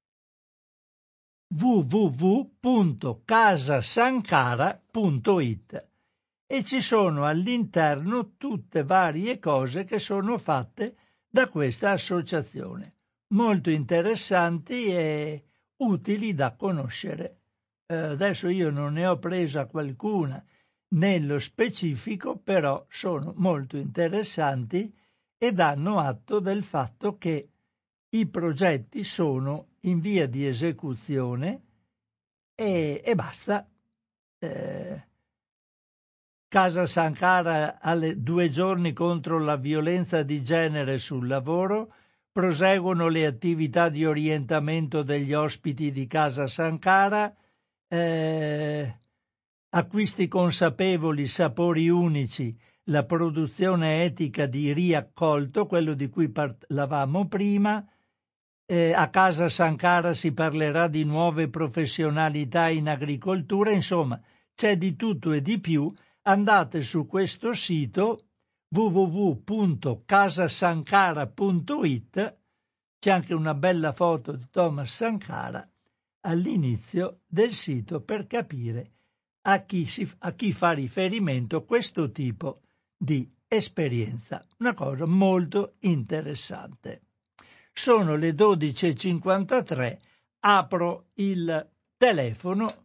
w w w punto casasankara punto i t e ci sono all'interno tutte varie cose che sono fatte da questa associazione, molto interessanti e utili da conoscere. eh, adesso io non ne ho presa qualcuna nello specifico, però sono molto interessanti e danno atto del fatto che i progetti sono in via di esecuzione e, e basta. Eh, Casa Sankara alle due giorni contro la violenza di genere sul lavoro, proseguono le attività di orientamento degli ospiti di Casa Sankara, eh, acquisti consapevoli, sapori unici, la produzione etica di riaccolto, quello di cui parlavamo prima. Eh, a Casa Sankara si parlerà di nuove professionalità in agricoltura, insomma c'è di tutto e di più. Andate su questo sito w w w punto casasankara punto i t, c'è anche una bella foto di Thomas Sankara all'inizio del sito per capire a chi, si, a chi fa riferimento questo tipo di esperienza. Una cosa molto interessante. Sono le dodici e cinquantatré, apro il telefono,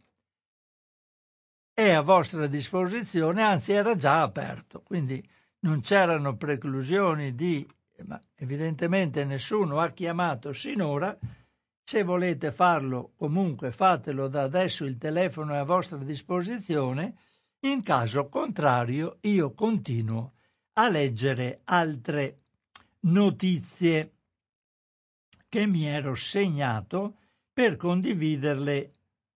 è a vostra disposizione, anzi era già aperto, quindi non c'erano preclusioni di, ma evidentemente nessuno ha chiamato sinora. Se volete farlo, comunque fatelo da adesso, il telefono è a vostra disposizione. In caso contrario, io continuo a leggere altre notizie che mi ero segnato per condividerle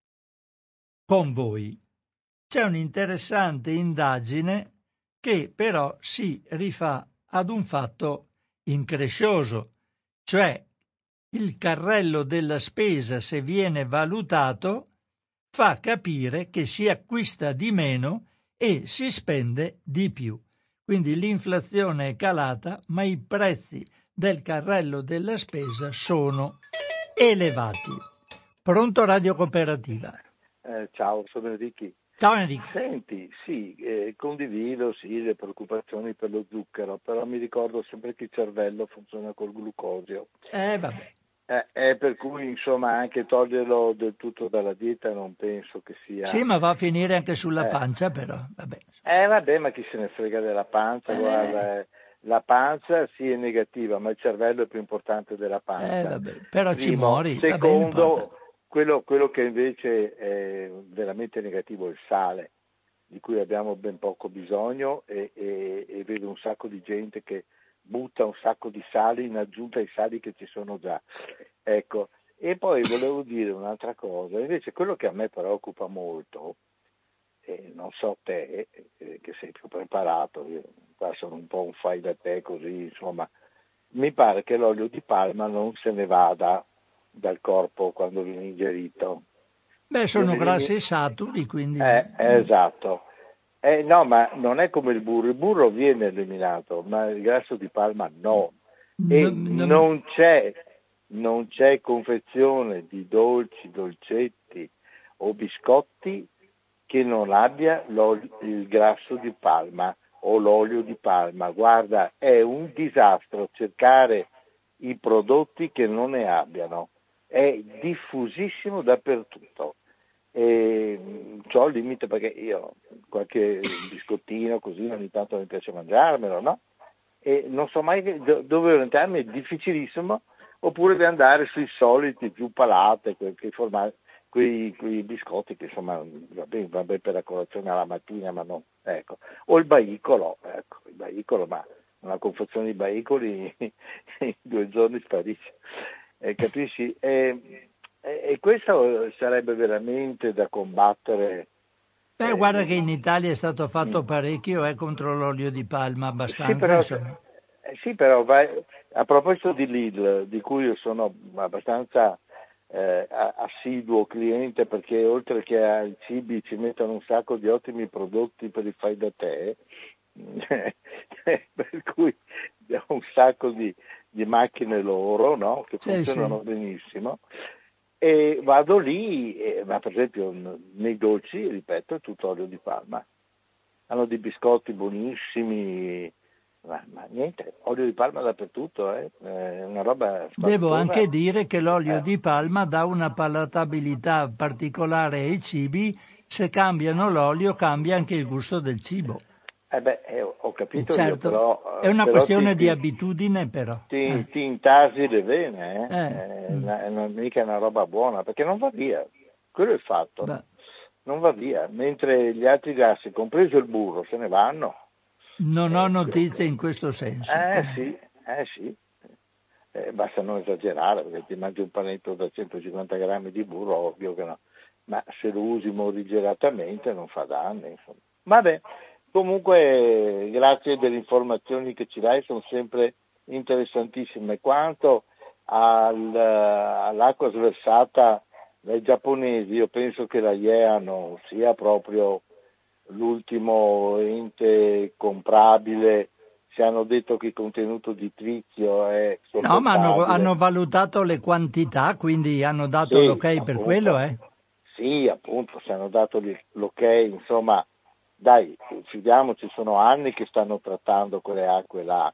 con voi. C'è un'interessante indagine che però si rifà ad un fatto increscioso, cioè il carrello della spesa, se viene valutato, fa capire che si acquista di meno e si spende di più. Quindi l'inflazione è calata, ma i prezzi del carrello della spesa sono elevati. Pronto Radio Cooperativa? Eh, ciao, sono Enrico. Ciao Enrico. Senti, sì, eh, condivido sì, le preoccupazioni per lo zucchero, però mi ricordo sempre che il cervello funziona col glucosio. Eh vabbè. Eh, eh, per cui insomma anche toglierlo del tutto dalla dieta non penso che sia... Sì, ma va a finire anche sulla eh. pancia però, vabbè. Eh vabbè, ma chi se ne frega della pancia, Eh. guarda, eh, la pancia sì è negativa, ma il cervello è più importante della pancia. Eh vabbè, però Primo. ci muori, vabbè, Secondo, quello, quello che invece è veramente negativo è il sale, di cui abbiamo ben poco bisogno e, e, e vedo un sacco di gente che butta un sacco di sali in aggiunta ai sali che ci sono già. Ecco. E poi volevo dire un'altra cosa, invece quello che a me preoccupa molto, e non so te eh, che sei più preparato, io qua sono un po' un fai da te così, insomma, mi pare che l'olio di palma non se ne vada dal corpo quando viene ingerito. Beh, sono grassi saturi, quindi... Eh, esatto. Eh, no, ma non è come il burro, il burro viene eliminato, ma il grasso di palma no. E non, non... non c'è, non c'è confezione di dolci, dolcetti o biscotti che non abbia il grasso di palma o l'olio di palma. Guarda, è un disastro cercare i prodotti che non ne abbiano. È diffusissimo dappertutto. E c'ho il limite perché io qualche biscottino così ogni tanto mi piace mangiarmelo, no? E non so mai dove orientarmi, è difficilissimo, oppure di andare sui soliti più palate, quei, quei formaggi. Quei, quei biscotti che insomma va bene, va bene per la colazione alla mattina, ma no, ecco. O il baicolo, ecco, il baicolo, ma una confezione di baicoli in due giorni sparisce, eh, capisci? E, e, e questo sarebbe veramente da combattere. Beh, eh, guarda che in Italia è stato fatto mm. parecchio eh, contro l'olio di palma, abbastanza, sì, però, insomma. Eh, sì, però vai, a proposito di Lidl, di cui io sono abbastanza Eh, assiduo cliente, perché oltre che ai cibi ci mettono un sacco di ottimi prodotti per il fai da te, per cui ho un sacco di, di macchine loro, no? Che sì, funzionano sì. benissimo, e vado lì, e, ma per esempio nei dolci, ripeto, è tutto olio di palma. Hanno dei biscotti buonissimi, Ma, ma niente, olio di palma dappertutto, eh? È una roba Devo spaventosa. anche dire che l'olio Eh. di palma dà una palatabilità particolare ai cibi, se cambiano l'olio cambia anche il gusto del cibo. Eh beh, eh, ho E capito io, certo, però, è eh, una però ti, questione di ti, abitudine però. ti, Eh, ti intasi le vene, eh? eh, Eh, mm, na- non mica una roba buona, perché non va via, quello è il fatto, beh, non va via, mentre gli altri grassi, compreso il burro, se ne vanno. non ho Eh, notizie in questo senso. eh Comunque. sì, eh sì. Eh, basta non esagerare, perché ti mangi un panetto da centocinquanta grammi di burro, ovvio che no, ma se lo usi morigeratamente non fa danni. Insomma. Vabbè, comunque grazie delle informazioni che ci dai, sono sempre interessantissime. Quanto al, all'acqua sversata dai giapponesi, io penso che la I E A non sia proprio l'ultimo ente comprabile. Ci hanno detto che il contenuto di trizio è No, ma hanno, sopportabile. hanno valutato le quantità, quindi hanno dato Sì, l'ok per quello, appunto. eh. Sì, appunto, ci hanno dato lì l'ok, insomma, dai, fidiamoci, sono anni che stanno trattando quelle acque là,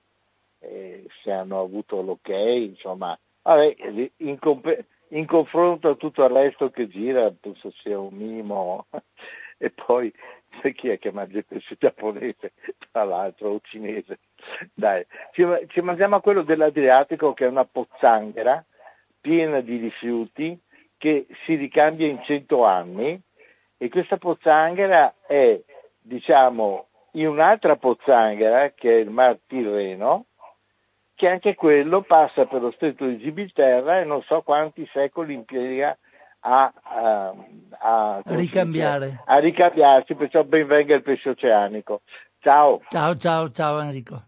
e se hanno avuto l'ok, insomma, vabbè, in, comp- in confronto a tutto il resto che gira, penso sia un minimo. E poi sai chi è che mangia il pesce giapponese, tra l'altro, o cinese? Dai, ci, ci mangiamo a quello dell'Adriatico, che è una pozzanghera piena di rifiuti che si ricambia in cento anni, e questa pozzanghera è, diciamo, in un'altra pozzanghera che è il Mar Tirreno, che anche quello passa per lo stretto di Gibilterra e non so quanti secoli impiega a, a, a, come si dice, Ricambiare. a ricambiarsi, perciò ben venga il pesce oceanico. Ciao. Ciao, ciao, ciao Enrico.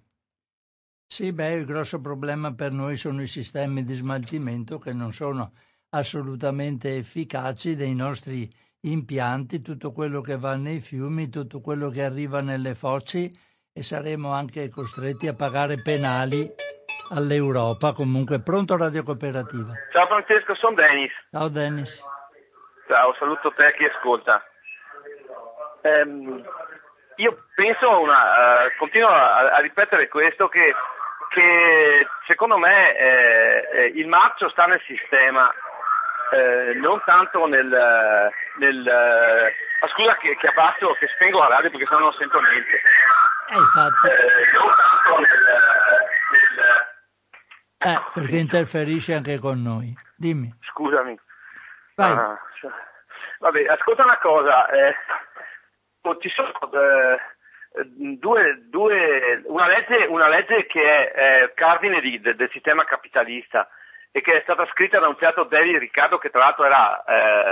Sì, beh, il grosso problema per noi sono i sistemi di smaltimento che non sono assolutamente efficaci dei nostri impianti, tutto quello che va nei fiumi, tutto quello che arriva nelle foci, e saremo anche costretti a pagare penali all'Europa. Comunque, pronto Radio Cooperativa. Ciao Francesco, sono Dennis. Ciao Dennis. Ciao, saluto te chi ascolta. Ehm, io penso, una, uh, continuo a, a ripetere questo, che, che secondo me eh, eh, il marcio sta nel sistema, eh, non tanto nel... nel eh, ah, scusa che, che abbasso, che spengo la radio perché sennò non sento niente. Eh, infatti. Eh, non tanto nel... nel Eh, perché interferisce anche con noi. Dimmi. Scusami. Vai. Ah, vabbè, ascolta una cosa, eh, ci sono eh, due, due, una, legge, una legge che è eh, cardine di, de, del sistema capitalista e che è stata scritta da un certo David Riccardo, che tra l'altro era, eh,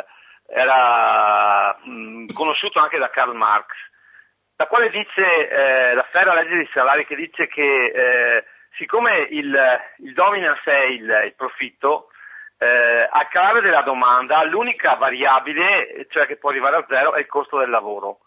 era mh, conosciuto anche da Karl Marx, la quale dice, eh, la ferra legge dei salari, che dice che eh, siccome il, il dominance è il, il profitto, eh, a calare della domanda l'unica variabile, cioè che può arrivare a zero, è il costo del lavoro.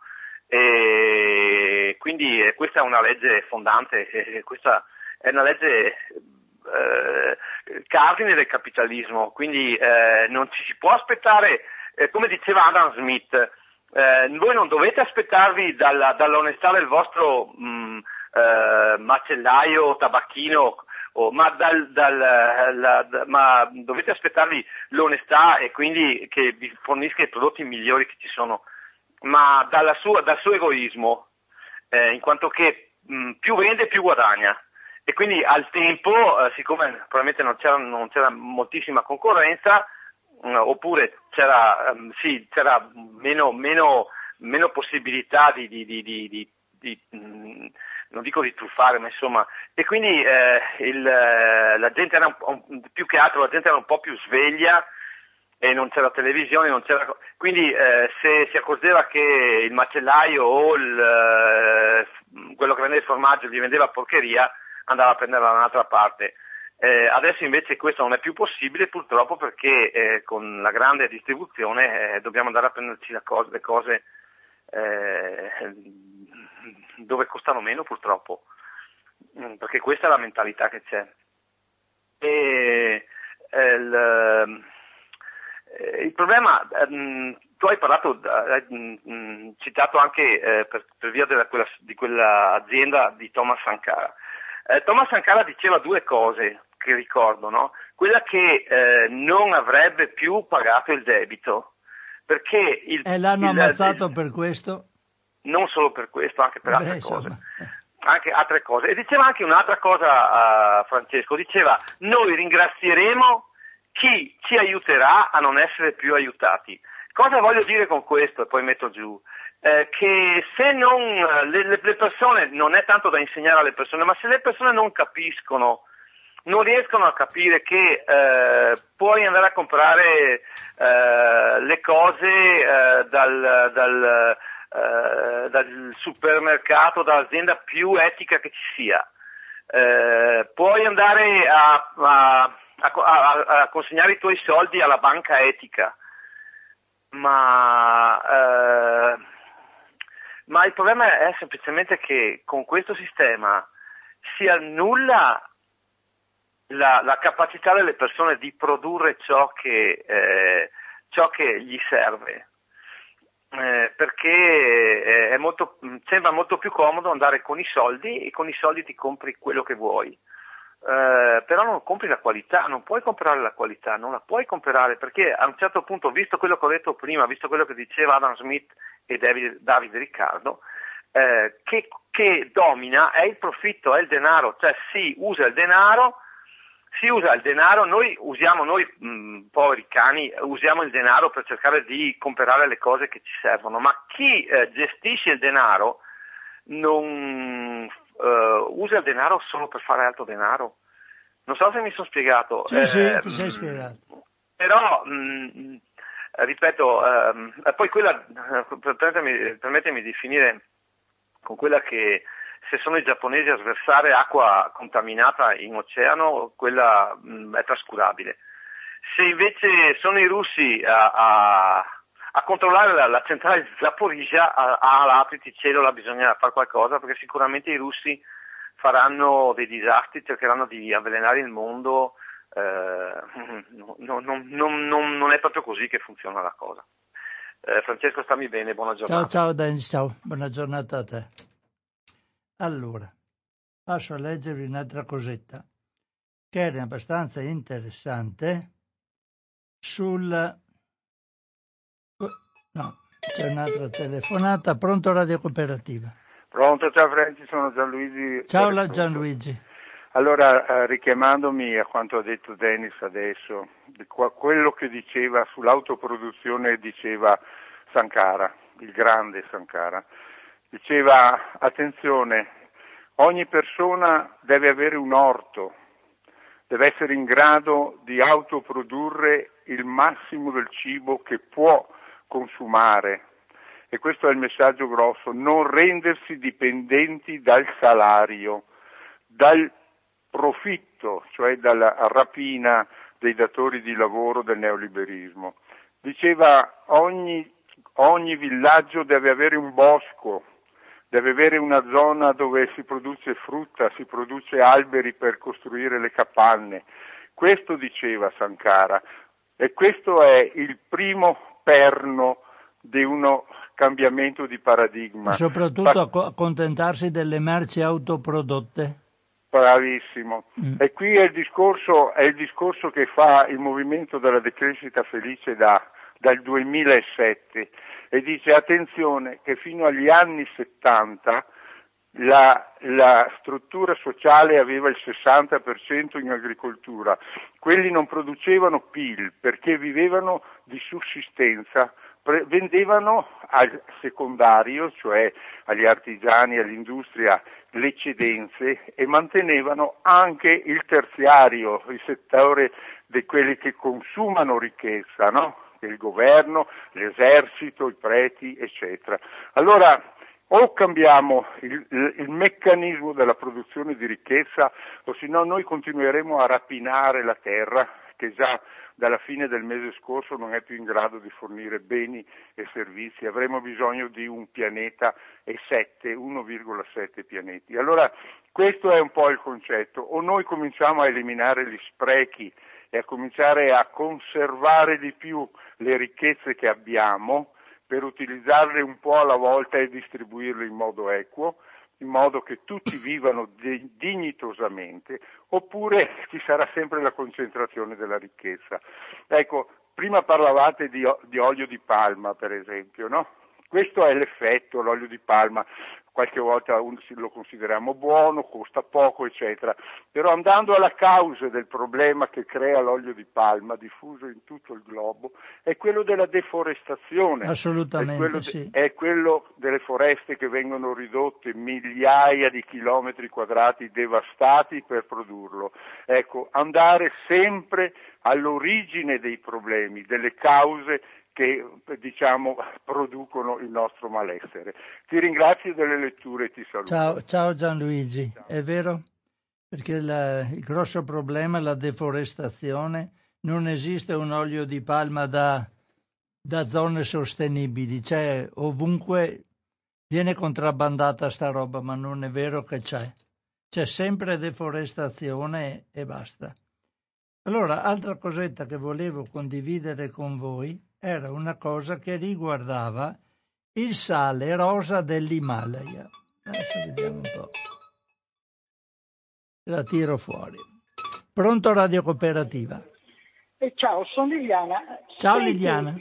E quindi eh, questa è una legge fondante, eh, questa è una legge eh, cardine del capitalismo, quindi eh, non ci si può aspettare, eh, come diceva Adam Smith, eh, voi non dovete aspettarvi dalla, dall'onestà del vostro mh, eh, macellaio, tabacchino, Oh, ma, dal, dal, la, da, ma dovete aspettarvi l'onestà e quindi che vi fornisca i prodotti migliori che ci sono, ma dalla sua, dal suo egoismo, eh, in quanto che mh, più vende più guadagna, e quindi al tempo, eh, siccome probabilmente non c'era, non c'era moltissima concorrenza, mh, oppure c'era, mh, sì, c'era meno, meno, meno possibilità di, di, di, di, di, di mh, non dico di truffare, ma insomma, e quindi eh, il, la gente era un, un, più che altro la gente era un po' più sveglia e non c'era televisione, non c'era, quindi eh, se si accorgeva che il macellaio o il, eh, quello che vendeva il formaggio gli vendeva porcheria, andava a prenderla da un'altra parte. Eh, adesso invece questo non è più possibile, purtroppo, perché eh, con la grande distribuzione eh, dobbiamo andare a prenderci la cosa, le cose eh, dove costano meno, purtroppo, perché questa è la mentalità che c'è. E, il, eh, il problema, ehm, tu hai parlato, hai mh, citato anche eh, per, per via della, quella, di quella azienda di Thomas Sankara. Eh, Thomas Sankara diceva due cose che ricordo, no? Quella che eh, non avrebbe più pagato il debito, perché il, e l'hanno il, ammazzato il, per questo? Non solo per questo, anche per Beh, altre insomma. cose. Anche altre cose. E diceva anche un'altra cosa, uh, Francesco, diceva: noi ringrazieremo chi ci aiuterà a non essere più aiutati. Cosa voglio dire con questo? E poi metto giù. Eh, che se non le, le persone, non è tanto da insegnare alle persone, ma se le persone non capiscono, non riescono a capire che eh, puoi andare a comprare eh, le cose eh, dal, dal, eh, dal supermercato, dall'azienda più etica che ci sia, eh, puoi andare a, a, a, a consegnare i tuoi soldi alla banca etica, ma eh, ma il problema è semplicemente che con questo sistema si annulla la, la capacità delle persone di produrre ciò che, eh, ciò che gli serve, eh, perché è molto, sembra molto più comodo andare con i soldi e con i soldi ti compri quello che vuoi. Uh, però non compri la qualità, non puoi comprare la qualità, non la puoi comprare, perché a un certo punto, visto quello che ho detto prima, visto quello che diceva Adam Smith e David, David Riccardo, eh, che, che domina è il profitto, è il denaro, cioè si usa il denaro, si usa il denaro, noi usiamo, noi mh, poveri cani, usiamo il denaro per cercare di comprare le cose che ci servono, ma chi eh, gestisce il denaro non Uh, usa il denaro solo per fare altro denaro. Non so se mi sono spiegato. Sì, eh, sì, ti sei spiegato. Però, mh, ripeto, uh, poi quella, permettimi, permettimi di finire con quella che se sono i giapponesi a sversare acqua contaminata in oceano, quella mh, è trascurabile. Se invece sono i russi a, a a controllare la, la centrale di Zaporizhzhia, a, a apriti cielo, là bisogna fare qualcosa, perché sicuramente i russi faranno dei disastri, cercheranno di avvelenare il mondo, eh, no, no, no, no, non è proprio così che funziona la cosa. Eh, Francesco, stammi bene, buona giornata. Ciao, ciao Denis, ciao, buona giornata a te. Allora, passo a leggervi un'altra cosetta, che era abbastanza interessante, sul... No, c'è un'altra telefonata. Pronto, Radio Cooperativa? Pronto, ciao Franci, sono Gianluigi. Ciao la Gianluigi. Allora, eh, richiamandomi a quanto ha detto Denis adesso, di qua, quello che diceva sull'autoproduzione diceva Sankara, il grande Sankara, diceva: attenzione, ogni persona deve avere un orto, deve essere in grado di autoprodurre il massimo del cibo che può consumare, e questo è il messaggio grosso: non rendersi dipendenti dal salario, dal profitto, cioè dalla rapina dei datori di lavoro del neoliberismo. Diceva: ogni, ogni villaggio deve avere un bosco, deve avere una zona dove si produce frutta, si produce alberi per costruire le capanne. Questo diceva Sankara, e questo è il primo perno di uno cambiamento di paradigma. E soprattutto accontentarsi delle merci autoprodotte. Bravissimo. Mm. E qui è il discorso, è il discorso che fa il movimento della decrescita felice da, dal duemilasette, e dice: attenzione che fino agli anni settanta la, la struttura sociale aveva il sessanta per cento in agricoltura, quelli non producevano P I L perché vivevano di sussistenza, pre- vendevano al secondario, cioè agli artigiani, all'industria, le eccedenze, e mantenevano anche il terziario, il settore di quelli che consumano ricchezza, no? Il governo, l'esercito, i preti, eccetera. Allora, o cambiamo il, il, il meccanismo della produzione di ricchezza, o se no noi continueremo a rapinare la terra, che già dalla fine del mese scorso non è più in grado di fornire beni e servizi. Avremo bisogno di un pianeta e sette, uno virgola sette pianeti. Allora questo è un po' il concetto: o noi cominciamo a eliminare gli sprechi e a cominciare a conservare di più le ricchezze che abbiamo per utilizzarle un po' alla volta e distribuirle in modo equo, in modo che tutti vivano de- dignitosamente, oppure ci sarà sempre la concentrazione della ricchezza. Ecco, prima parlavate di, di olio di palma, per esempio, no? Questo è l'effetto, l'olio di palma, qualche volta lo consideriamo buono, costa poco, eccetera, però andando alla causa del problema che crea l'olio di palma diffuso in tutto il globo è quello della deforestazione. Assolutamente, è quello, sì. de- è quello delle foreste che vengono ridotte migliaia di chilometri quadrati devastati per produrlo. Ecco, andare sempre all'origine dei problemi, delle cause che diciamo producono il nostro malessere. Ti ringrazio delle letture e ti saluto. Ciao, ciao Gianluigi, ciao. È vero? Perché la, il grosso problema è la deforestazione, non esiste un olio di palma da, da zone sostenibili, c'è ovunque, viene contrabbandata sta roba, ma non è vero che c'è, c'è sempre deforestazione e basta. Allora, altra cosetta che volevo condividere con voi era una cosa che riguardava il sale rosa dell'Himalaya. Adesso vediamo un po'. La tiro fuori. Pronto Radio Cooperativa? E ciao, sono Liliana. Ciao Senti, Liliana.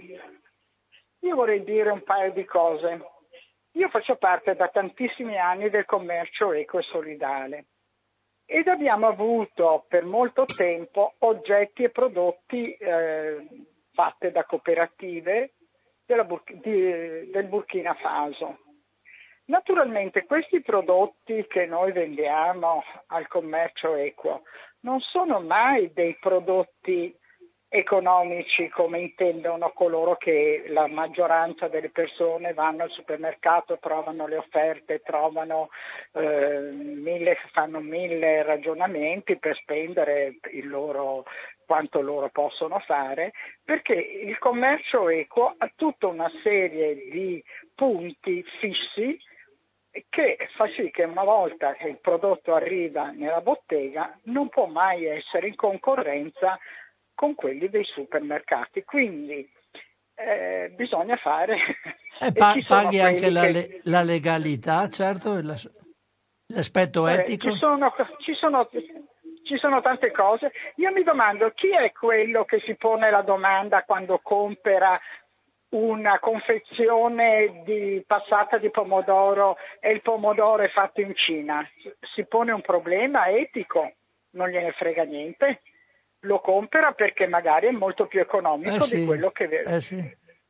Io vorrei dire un paio di cose. Io faccio parte da tantissimi anni del commercio eco e solidale ed abbiamo avuto per molto tempo oggetti e prodotti eh, fatti da cooperative della Bur- di, del Burkina Faso. Naturalmente questi prodotti che noi vendiamo al commercio equo non sono mai dei prodotti economici come intendono coloro che la maggioranza delle persone vanno al supermercato, trovano le offerte, trovano eh, mille, fanno mille ragionamenti per spendere il loro, quanto loro possono fare, perché il commercio equo ha tutta una serie di punti fissi che fa sì che una volta che il prodotto arriva nella bottega non può mai essere in concorrenza con quelli dei supermercati, quindi eh, bisogna fare... E pa- e paghi anche la, che... le- la legalità, certo, la, l'aspetto eh, etico? Ci sono, ci, sono, ci sono tante cose. Io mi domando chi è quello che si pone la domanda quando compra una confezione di passata di pomodoro e il pomodoro è fatto in Cina? Si pone un problema etico? Non gliene frega niente? Lo compra perché magari è molto più economico Eh sì, di quello che... eh sì.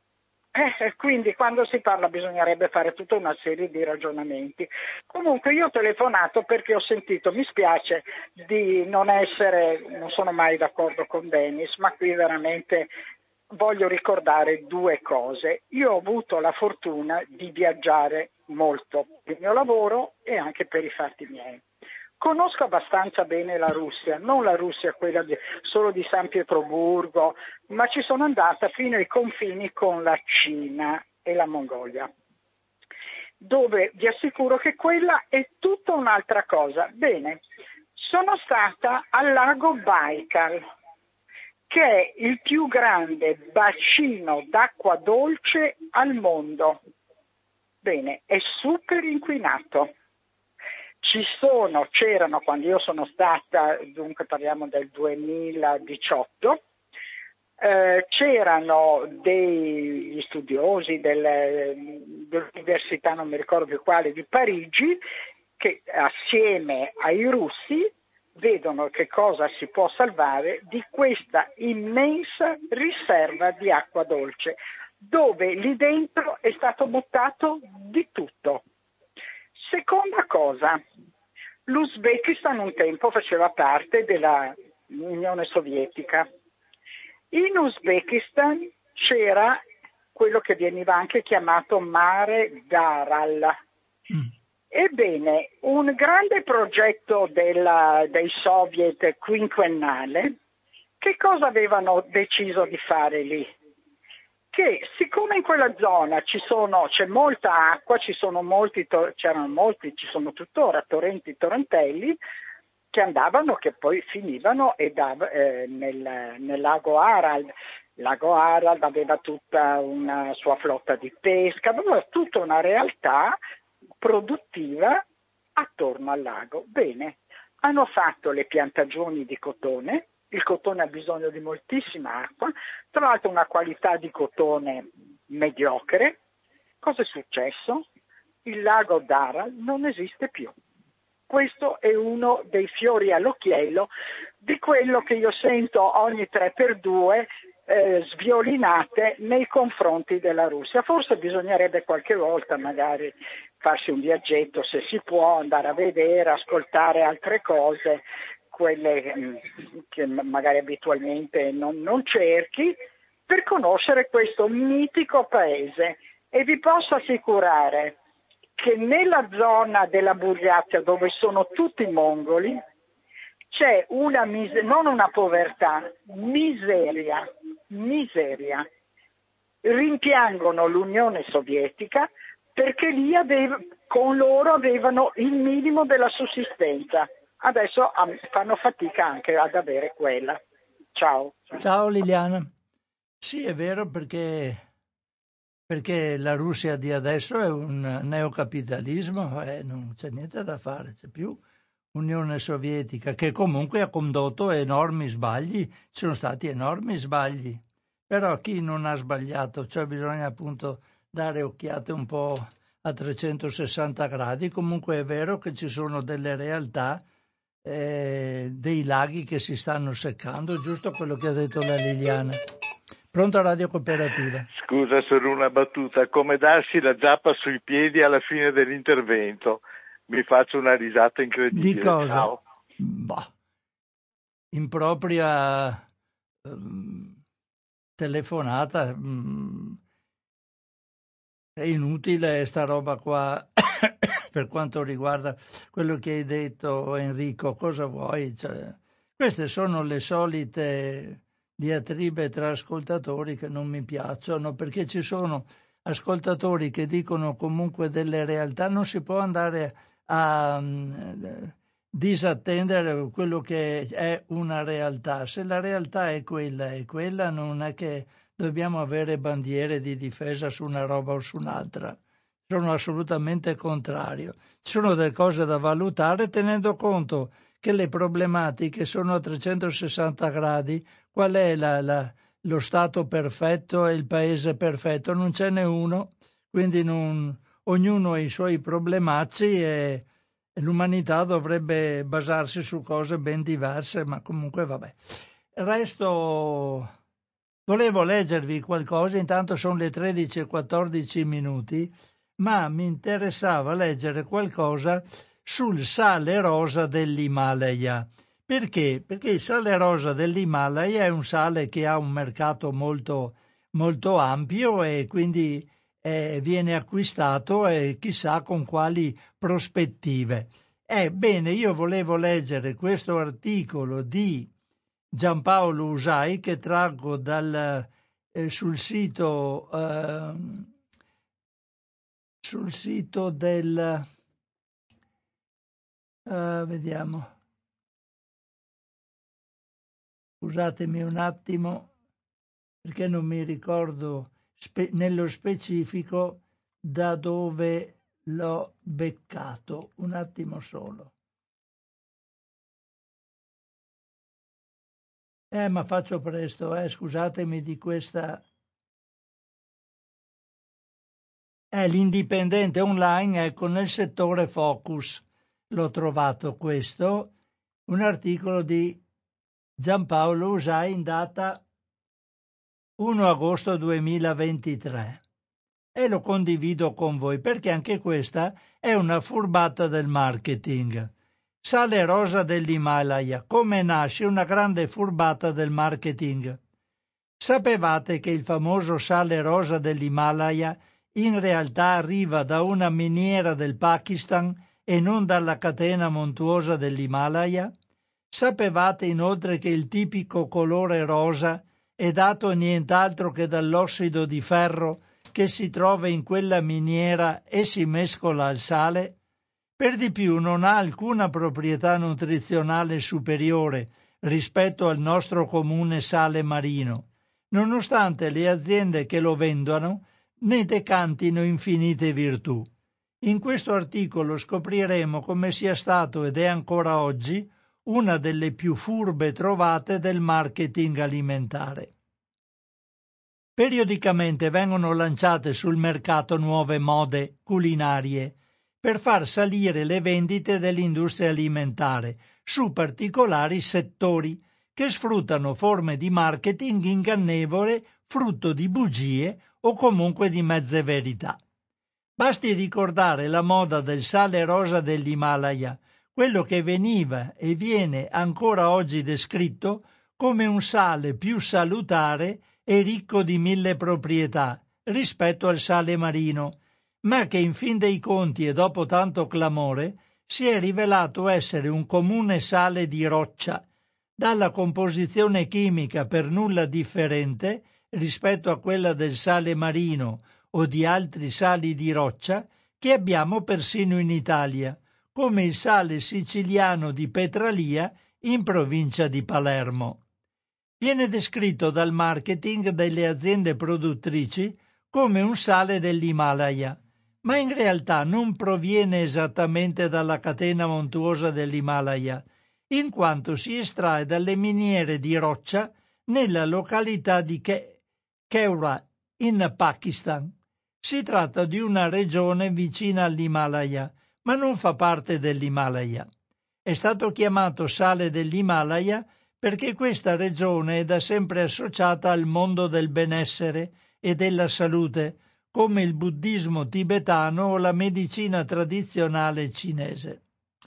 Eh, quindi quando si parla bisognerebbe fare tutta una serie di ragionamenti. Comunque io ho telefonato perché ho sentito, mi spiace di non essere, non sono mai d'accordo con Dennis, ma qui veramente voglio ricordare due cose. Io ho avuto la fortuna di viaggiare molto per il mio lavoro e anche per i fatti miei. Conosco abbastanza bene la Russia, non la Russia quella di, solo di San Pietroburgo, ma ci sono andata fino ai confini con la Cina e la Mongolia, dove vi assicuro che quella è tutta un'altra cosa. Bene, sono stata al lago Baikal, che è il più grande bacino d'acqua dolce al mondo. Bene, è super inquinato. Ci sono, c'erano quando io sono stata, dunque parliamo del duemiladiciotto, eh, c'erano degli studiosi delle, dell'università, non mi ricordo più quale, di Parigi, che assieme ai russi vedono che cosa si può salvare di questa immensa riserva di acqua dolce, dove lì dentro è stato buttato di tutto. Seconda cosa, l'Uzbekistan un tempo faceva parte dell'Unione Sovietica. In Uzbekistan c'era quello che veniva anche chiamato mare d'Aral. Mm. Ebbene, un grande progetto della, dei soviet quinquennale, che cosa avevano deciso di fare lì? Che siccome in quella zona ci sono, c'è molta acqua, ci sono molti, c'erano molti, ci sono tuttora torrenti torrentelli, che andavano, che poi finivano e dav- eh, nel, nel lago Aral. Il lago Aral aveva tutta una sua flotta di pesca, aveva tutta una realtà produttiva attorno al lago. Bene, hanno fatto le piantagioni di cotone, il cotone ha bisogno di moltissima acqua, tra l'altro una qualità di cotone mediocre. Cosa è successo? Il lago d'Aral non esiste più. Questo è uno dei fiori all'occhiello di quello che io sento ogni tre per due eh, sviolinate nei confronti della Russia. Forse bisognerebbe qualche volta magari farsi un viaggetto, se si può, andare a vedere, ascoltare altre cose, quelle mh, che magari abitualmente non, non cerchi, per conoscere questo mitico paese. E vi posso assicurare che nella zona della Buryatia, dove sono tutti mongoli, c'è una mise- non una povertà, miseria, miseria. Rimpiangono l'Unione Sovietica perché lì ave- con loro avevano il minimo della sussistenza. Adesso am- fanno fatica anche ad avere quella. Ciao. Ciao Liliana. Sì, è vero, perché perché la Russia di adesso è un neocapitalismo, eh, non c'è niente da fare, c'è più Unione Sovietica, che comunque ha condotto enormi sbagli, ci sono stati enormi sbagli, però chi non ha sbagliato, cioè bisogna appunto dare occhiate un po' a trecentosessanta gradi. Comunque è vero che ci sono delle realtà, eh, dei laghi che si stanno seccando, giusto quello che ha detto la Liliana. Pronto, Radio Cooperativa. Scusa, solo una battuta, come darsi la zappa sui piedi alla fine dell'intervento. Mi faccio una risata incredibile. Di cosa? Ciao. Bah, in propria ehm, telefonata, mh, è inutile sta roba qua. Per quanto riguarda quello che hai detto, Enrico, cosa vuoi? Cioè, queste sono le solite diatribe tra ascoltatori che non mi piacciono, perché ci sono ascoltatori che dicono comunque delle realtà, non si può andare a um, disattendere quello che è una realtà. Se la realtà è quella e quella, non è che dobbiamo avere bandiere di difesa su una roba o su un'altra. Sono assolutamente contrario. Ci sono delle cose da valutare tenendo conto che le problematiche sono a trecentosessanta gradi. Qual è la, la, lo stato perfetto e il paese perfetto? Non ce n'è uno, quindi non, ognuno ha i suoi problemacci e, e l'umanità dovrebbe basarsi su cose ben diverse, ma comunque vabbè. Resto, volevo leggervi qualcosa, intanto sono le tredici e quattordici minuti, ma mi interessava leggere qualcosa sul sale rosa dell'Himalaya. Perché? Perché il sale rosa dell'Himalaya è un sale che ha un mercato molto, molto ampio e quindi eh, viene acquistato e chissà con quali prospettive. Ebbene, io volevo leggere questo articolo di Giampaolo Usai che traggo dal, eh, sul sito eh, sul sito del uh, vediamo, scusatemi un attimo perché non mi ricordo spe- nello specifico da dove l'ho beccato, un attimo solo. Eh, ma faccio presto, eh, scusatemi di questa. È l'Indipendente Online, ecco, nel settore Focus. L'ho trovato questo, un articolo di Giampaolo Usai in data primo agosto duemilaventitré e lo condivido con voi perché anche questa è una furbata del marketing. Sale rosa dell'Himalaya, come nasce una grande furbata del marketing. Sapevate che il famoso sale rosa dell'Himalaya in realtà arriva da una miniera del Pakistan e non dalla catena montuosa dell'Himalaya? Sapevate inoltre che il tipico colore rosa è dato nient'altro che dall'ossido di ferro che si trova in quella miniera e si mescola al sale? Per di più non ha alcuna proprietà nutrizionale superiore rispetto al nostro comune sale marino, nonostante le aziende che lo vendano ne decantino infinite virtù. In questo articolo scopriremo come sia stato ed è ancora oggi una delle più furbe trovate del marketing alimentare. Periodicamente vengono lanciate sul mercato nuove mode culinarie per far salire le vendite dell'industria alimentare su particolari settori che sfruttano forme di marketing ingannevole frutto di bugie o comunque di mezze verità. Basti ricordare la moda del sale rosa dell'Himalaya, quello che veniva e viene ancora oggi descritto come un sale più salutare e ricco di mille proprietà rispetto al sale marino, ma che in fin dei conti e dopo tanto clamore si è rivelato essere un comune sale di roccia, dalla composizione chimica per nulla differente rispetto a quella del sale marino o di altri sali di roccia che abbiamo persino in Italia, come il sale siciliano di Petralia in provincia di Palermo. Viene descritto dal marketing delle aziende produttrici come un sale dell'Himalaya, ma in realtà non proviene esattamente dalla catena montuosa dell'Himalaya, in quanto si estrae dalle miniere di roccia nella località di Keura, in Pakistan. Si tratta di una regione vicina all'Himalaya, ma non fa parte dell'Himalaya. È stato chiamato sale dell'Himalaya perché questa regione è da sempre associata al mondo del benessere e della salute, come il buddismo tibetano o la medicina tradizionale cinese.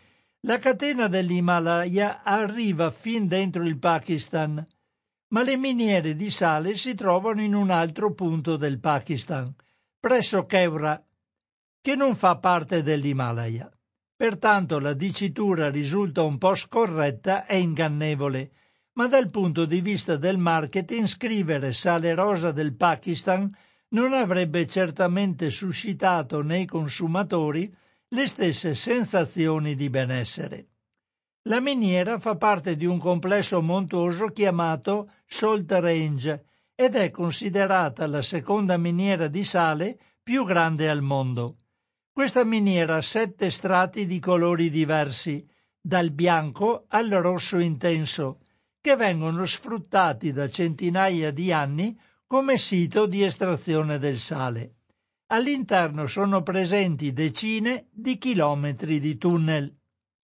La catena dell'Himalaya arriva fin dentro il Pakistan, ma le miniere di sale si trovano in un altro punto del Pakistan, presso Keura, che non fa parte dell'Himalaya. Pertanto la dicitura risulta un po' scorretta e ingannevole, ma dal punto di vista del marketing scrivere sale rosa del Pakistan non avrebbe certamente suscitato nei consumatori le stesse sensazioni di benessere. La miniera fa parte di un complesso montuoso chiamato Salt Range ed è considerata la seconda miniera di sale più grande al mondo. Questa miniera ha sette strati di colori diversi, dal bianco al rosso intenso, che vengono sfruttati da centinaia di anni come sito di estrazione del sale. All'interno sono presenti decine di chilometri di tunnel.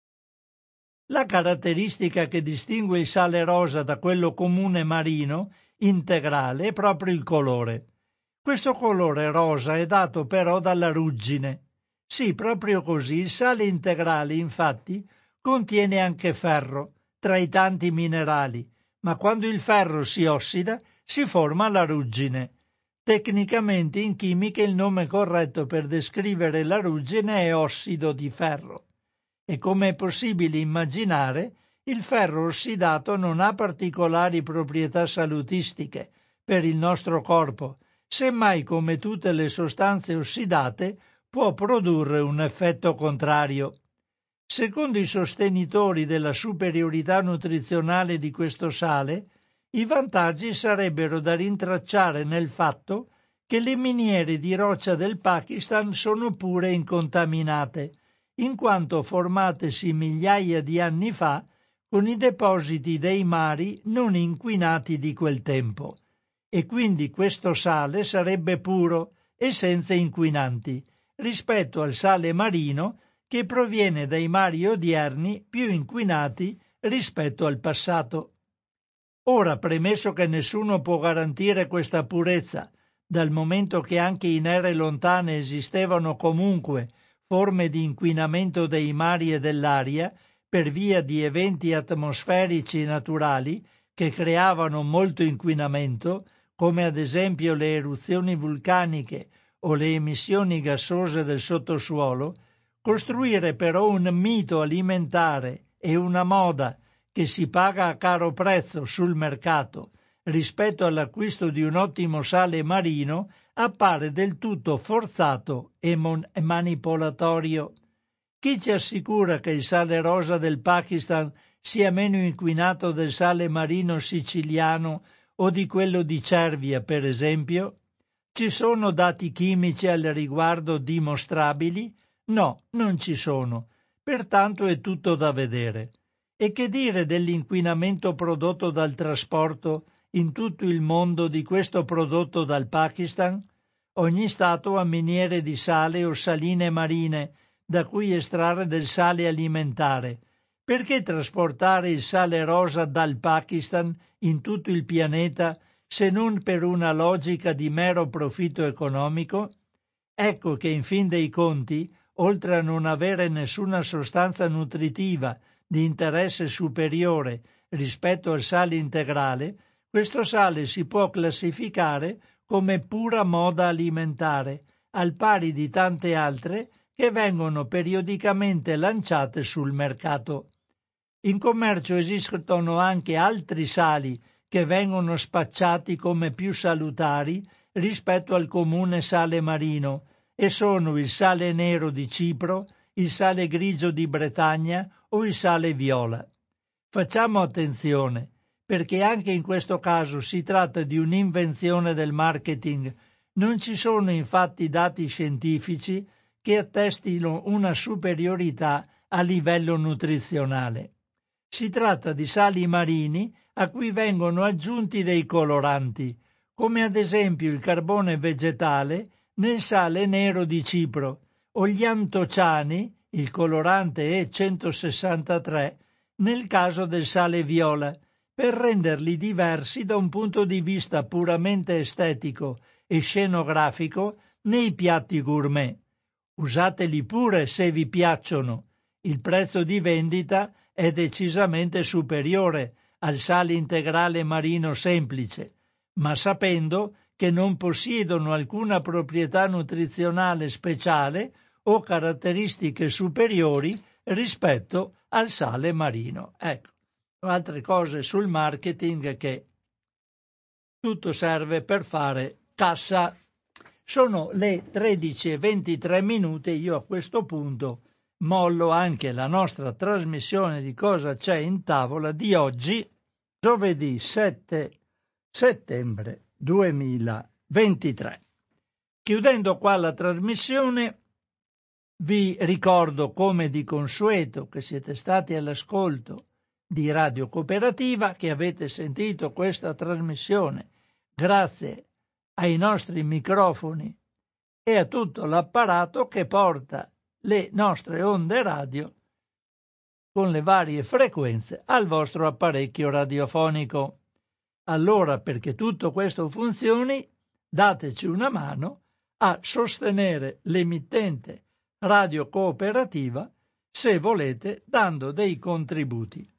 La caratteristica che distingue il sale rosa da quello comune marino integrale è proprio il colore. Questo colore rosa è dato però dalla ruggine. Sì, proprio così, il sale integrale infatti contiene anche ferro, tra i tanti minerali, ma quando il ferro si ossida si forma la ruggine. Tecnicamente in chimica il nome corretto per descrivere la ruggine è ossido di ferro. E come è possibile immaginare, il ferro ossidato non ha particolari proprietà salutistiche per il nostro corpo, semmai come tutte le sostanze ossidate può produrre un effetto contrario. Secondo i sostenitori della superiorità nutrizionale di questo sale, i vantaggi sarebbero da rintracciare nel fatto che le miniere di roccia del Pakistan sono pure incontaminate, in quanto formatesi migliaia di anni fa con i depositi dei mari non inquinati di quel tempo, e quindi questo sale sarebbe puro e senza inquinanti, rispetto al sale marino che proviene dai mari odierni più inquinati rispetto al passato. Ora, premesso che nessuno può garantire questa purezza, dal momento che anche in ere lontane esistevano comunque forme di inquinamento dei mari e dell'aria per via di eventi atmosferici naturali che creavano molto inquinamento, come ad esempio le eruzioni vulcaniche o le emissioni gassose del sottosuolo, costruire però un mito alimentare e una moda che si paga a caro prezzo sul mercato rispetto all'acquisto di un ottimo sale marino appare del tutto forzato e, mon- e manipolatorio. Chi ci assicura che il sale rosa del Pakistan sia meno inquinato del sale marino siciliano o di quello di Cervia, per esempio? Ci sono dati chimici al riguardo dimostrabili? No, non ci sono. Pertanto è tutto da vedere. E che dire dell'inquinamento prodotto dal trasporto in tutto il mondo di questo prodotto dal Pakistan? Ogni Stato ha miniere di sale o saline marine da cui estrarre del sale alimentare. Perché trasportare il sale rosa dal Pakistan in tutto il pianeta se non per una logica di mero profitto economico? Ecco che in fin dei conti, oltre a non avere nessuna sostanza nutritiva di interesse superiore rispetto al sale integrale, questo sale si può classificare come pura moda alimentare, al pari di tante altre che vengono periodicamente lanciate sul mercato. In commercio esistono anche altri sali che vengono spacciati come più salutari rispetto al comune sale marino, e sono il sale nero di Cipro, il sale grigio di Bretagna o il sale viola. Facciamo attenzione, perché anche in questo caso si tratta di un'invenzione del marketing. Non ci sono infatti dati scientifici che attestino una superiorità a livello nutrizionale. Si tratta di sali marini a cui vengono aggiunti dei coloranti, come ad esempio il carbone vegetale nel sale nero di Cipro o gli antociani, il colorante E centosessantatré, nel caso del sale viola, per renderli diversi da un punto di vista puramente estetico e scenografico nei piatti gourmet. Usateli pure se vi piacciono. Il prezzo di vendita è decisamente superiore al sale integrale marino semplice, ma sapendo che non possiedono alcuna proprietà nutrizionale speciale o caratteristiche superiori rispetto al sale marino. Ecco, altre cose sul marketing, che tutto serve per fare cassa. Sono le tredici e ventitré minuti, io a questo punto mollo anche la nostra trasmissione di Cosa c'è in tavola di oggi, giovedì sette settembre duemilaventitré. Chiudendo qua la trasmissione, vi ricordo come di consueto che siete stati all'ascolto di Radio Cooperativa, che avete sentito questa trasmissione grazie ai nostri microfoni e a tutto l'apparato che porta le nostre onde radio con le varie frequenze al vostro apparecchio radiofonico. Allora, perché tutto questo funzioni, dateci una mano a sostenere l'emittente Radio Cooperativa, se volete, dando dei contributi.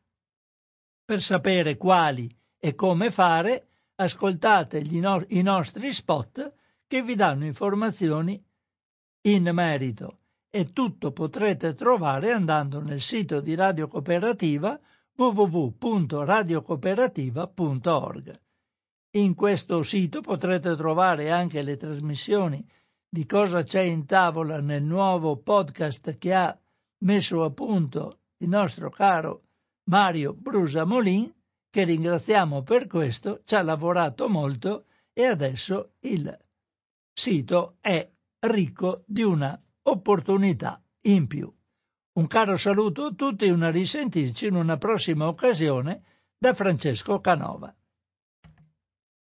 Per sapere quali e come fare, ascoltate gli no- i nostri spot che vi danno informazioni in merito, e tutto potrete trovare andando nel sito di Radio Cooperativa w w w punto radio cooperativa punto org. In questo sito potrete trovare anche le trasmissioni di Cosa c'è in tavola nel nuovo podcast che ha messo a punto il nostro caro Mario Brusamolin, che ringraziamo per questo, ci ha lavorato molto e adesso il sito è ricco di una opportunità in più. Un caro saluto a tutti e una risentirci in una prossima occasione da Francesco Canova.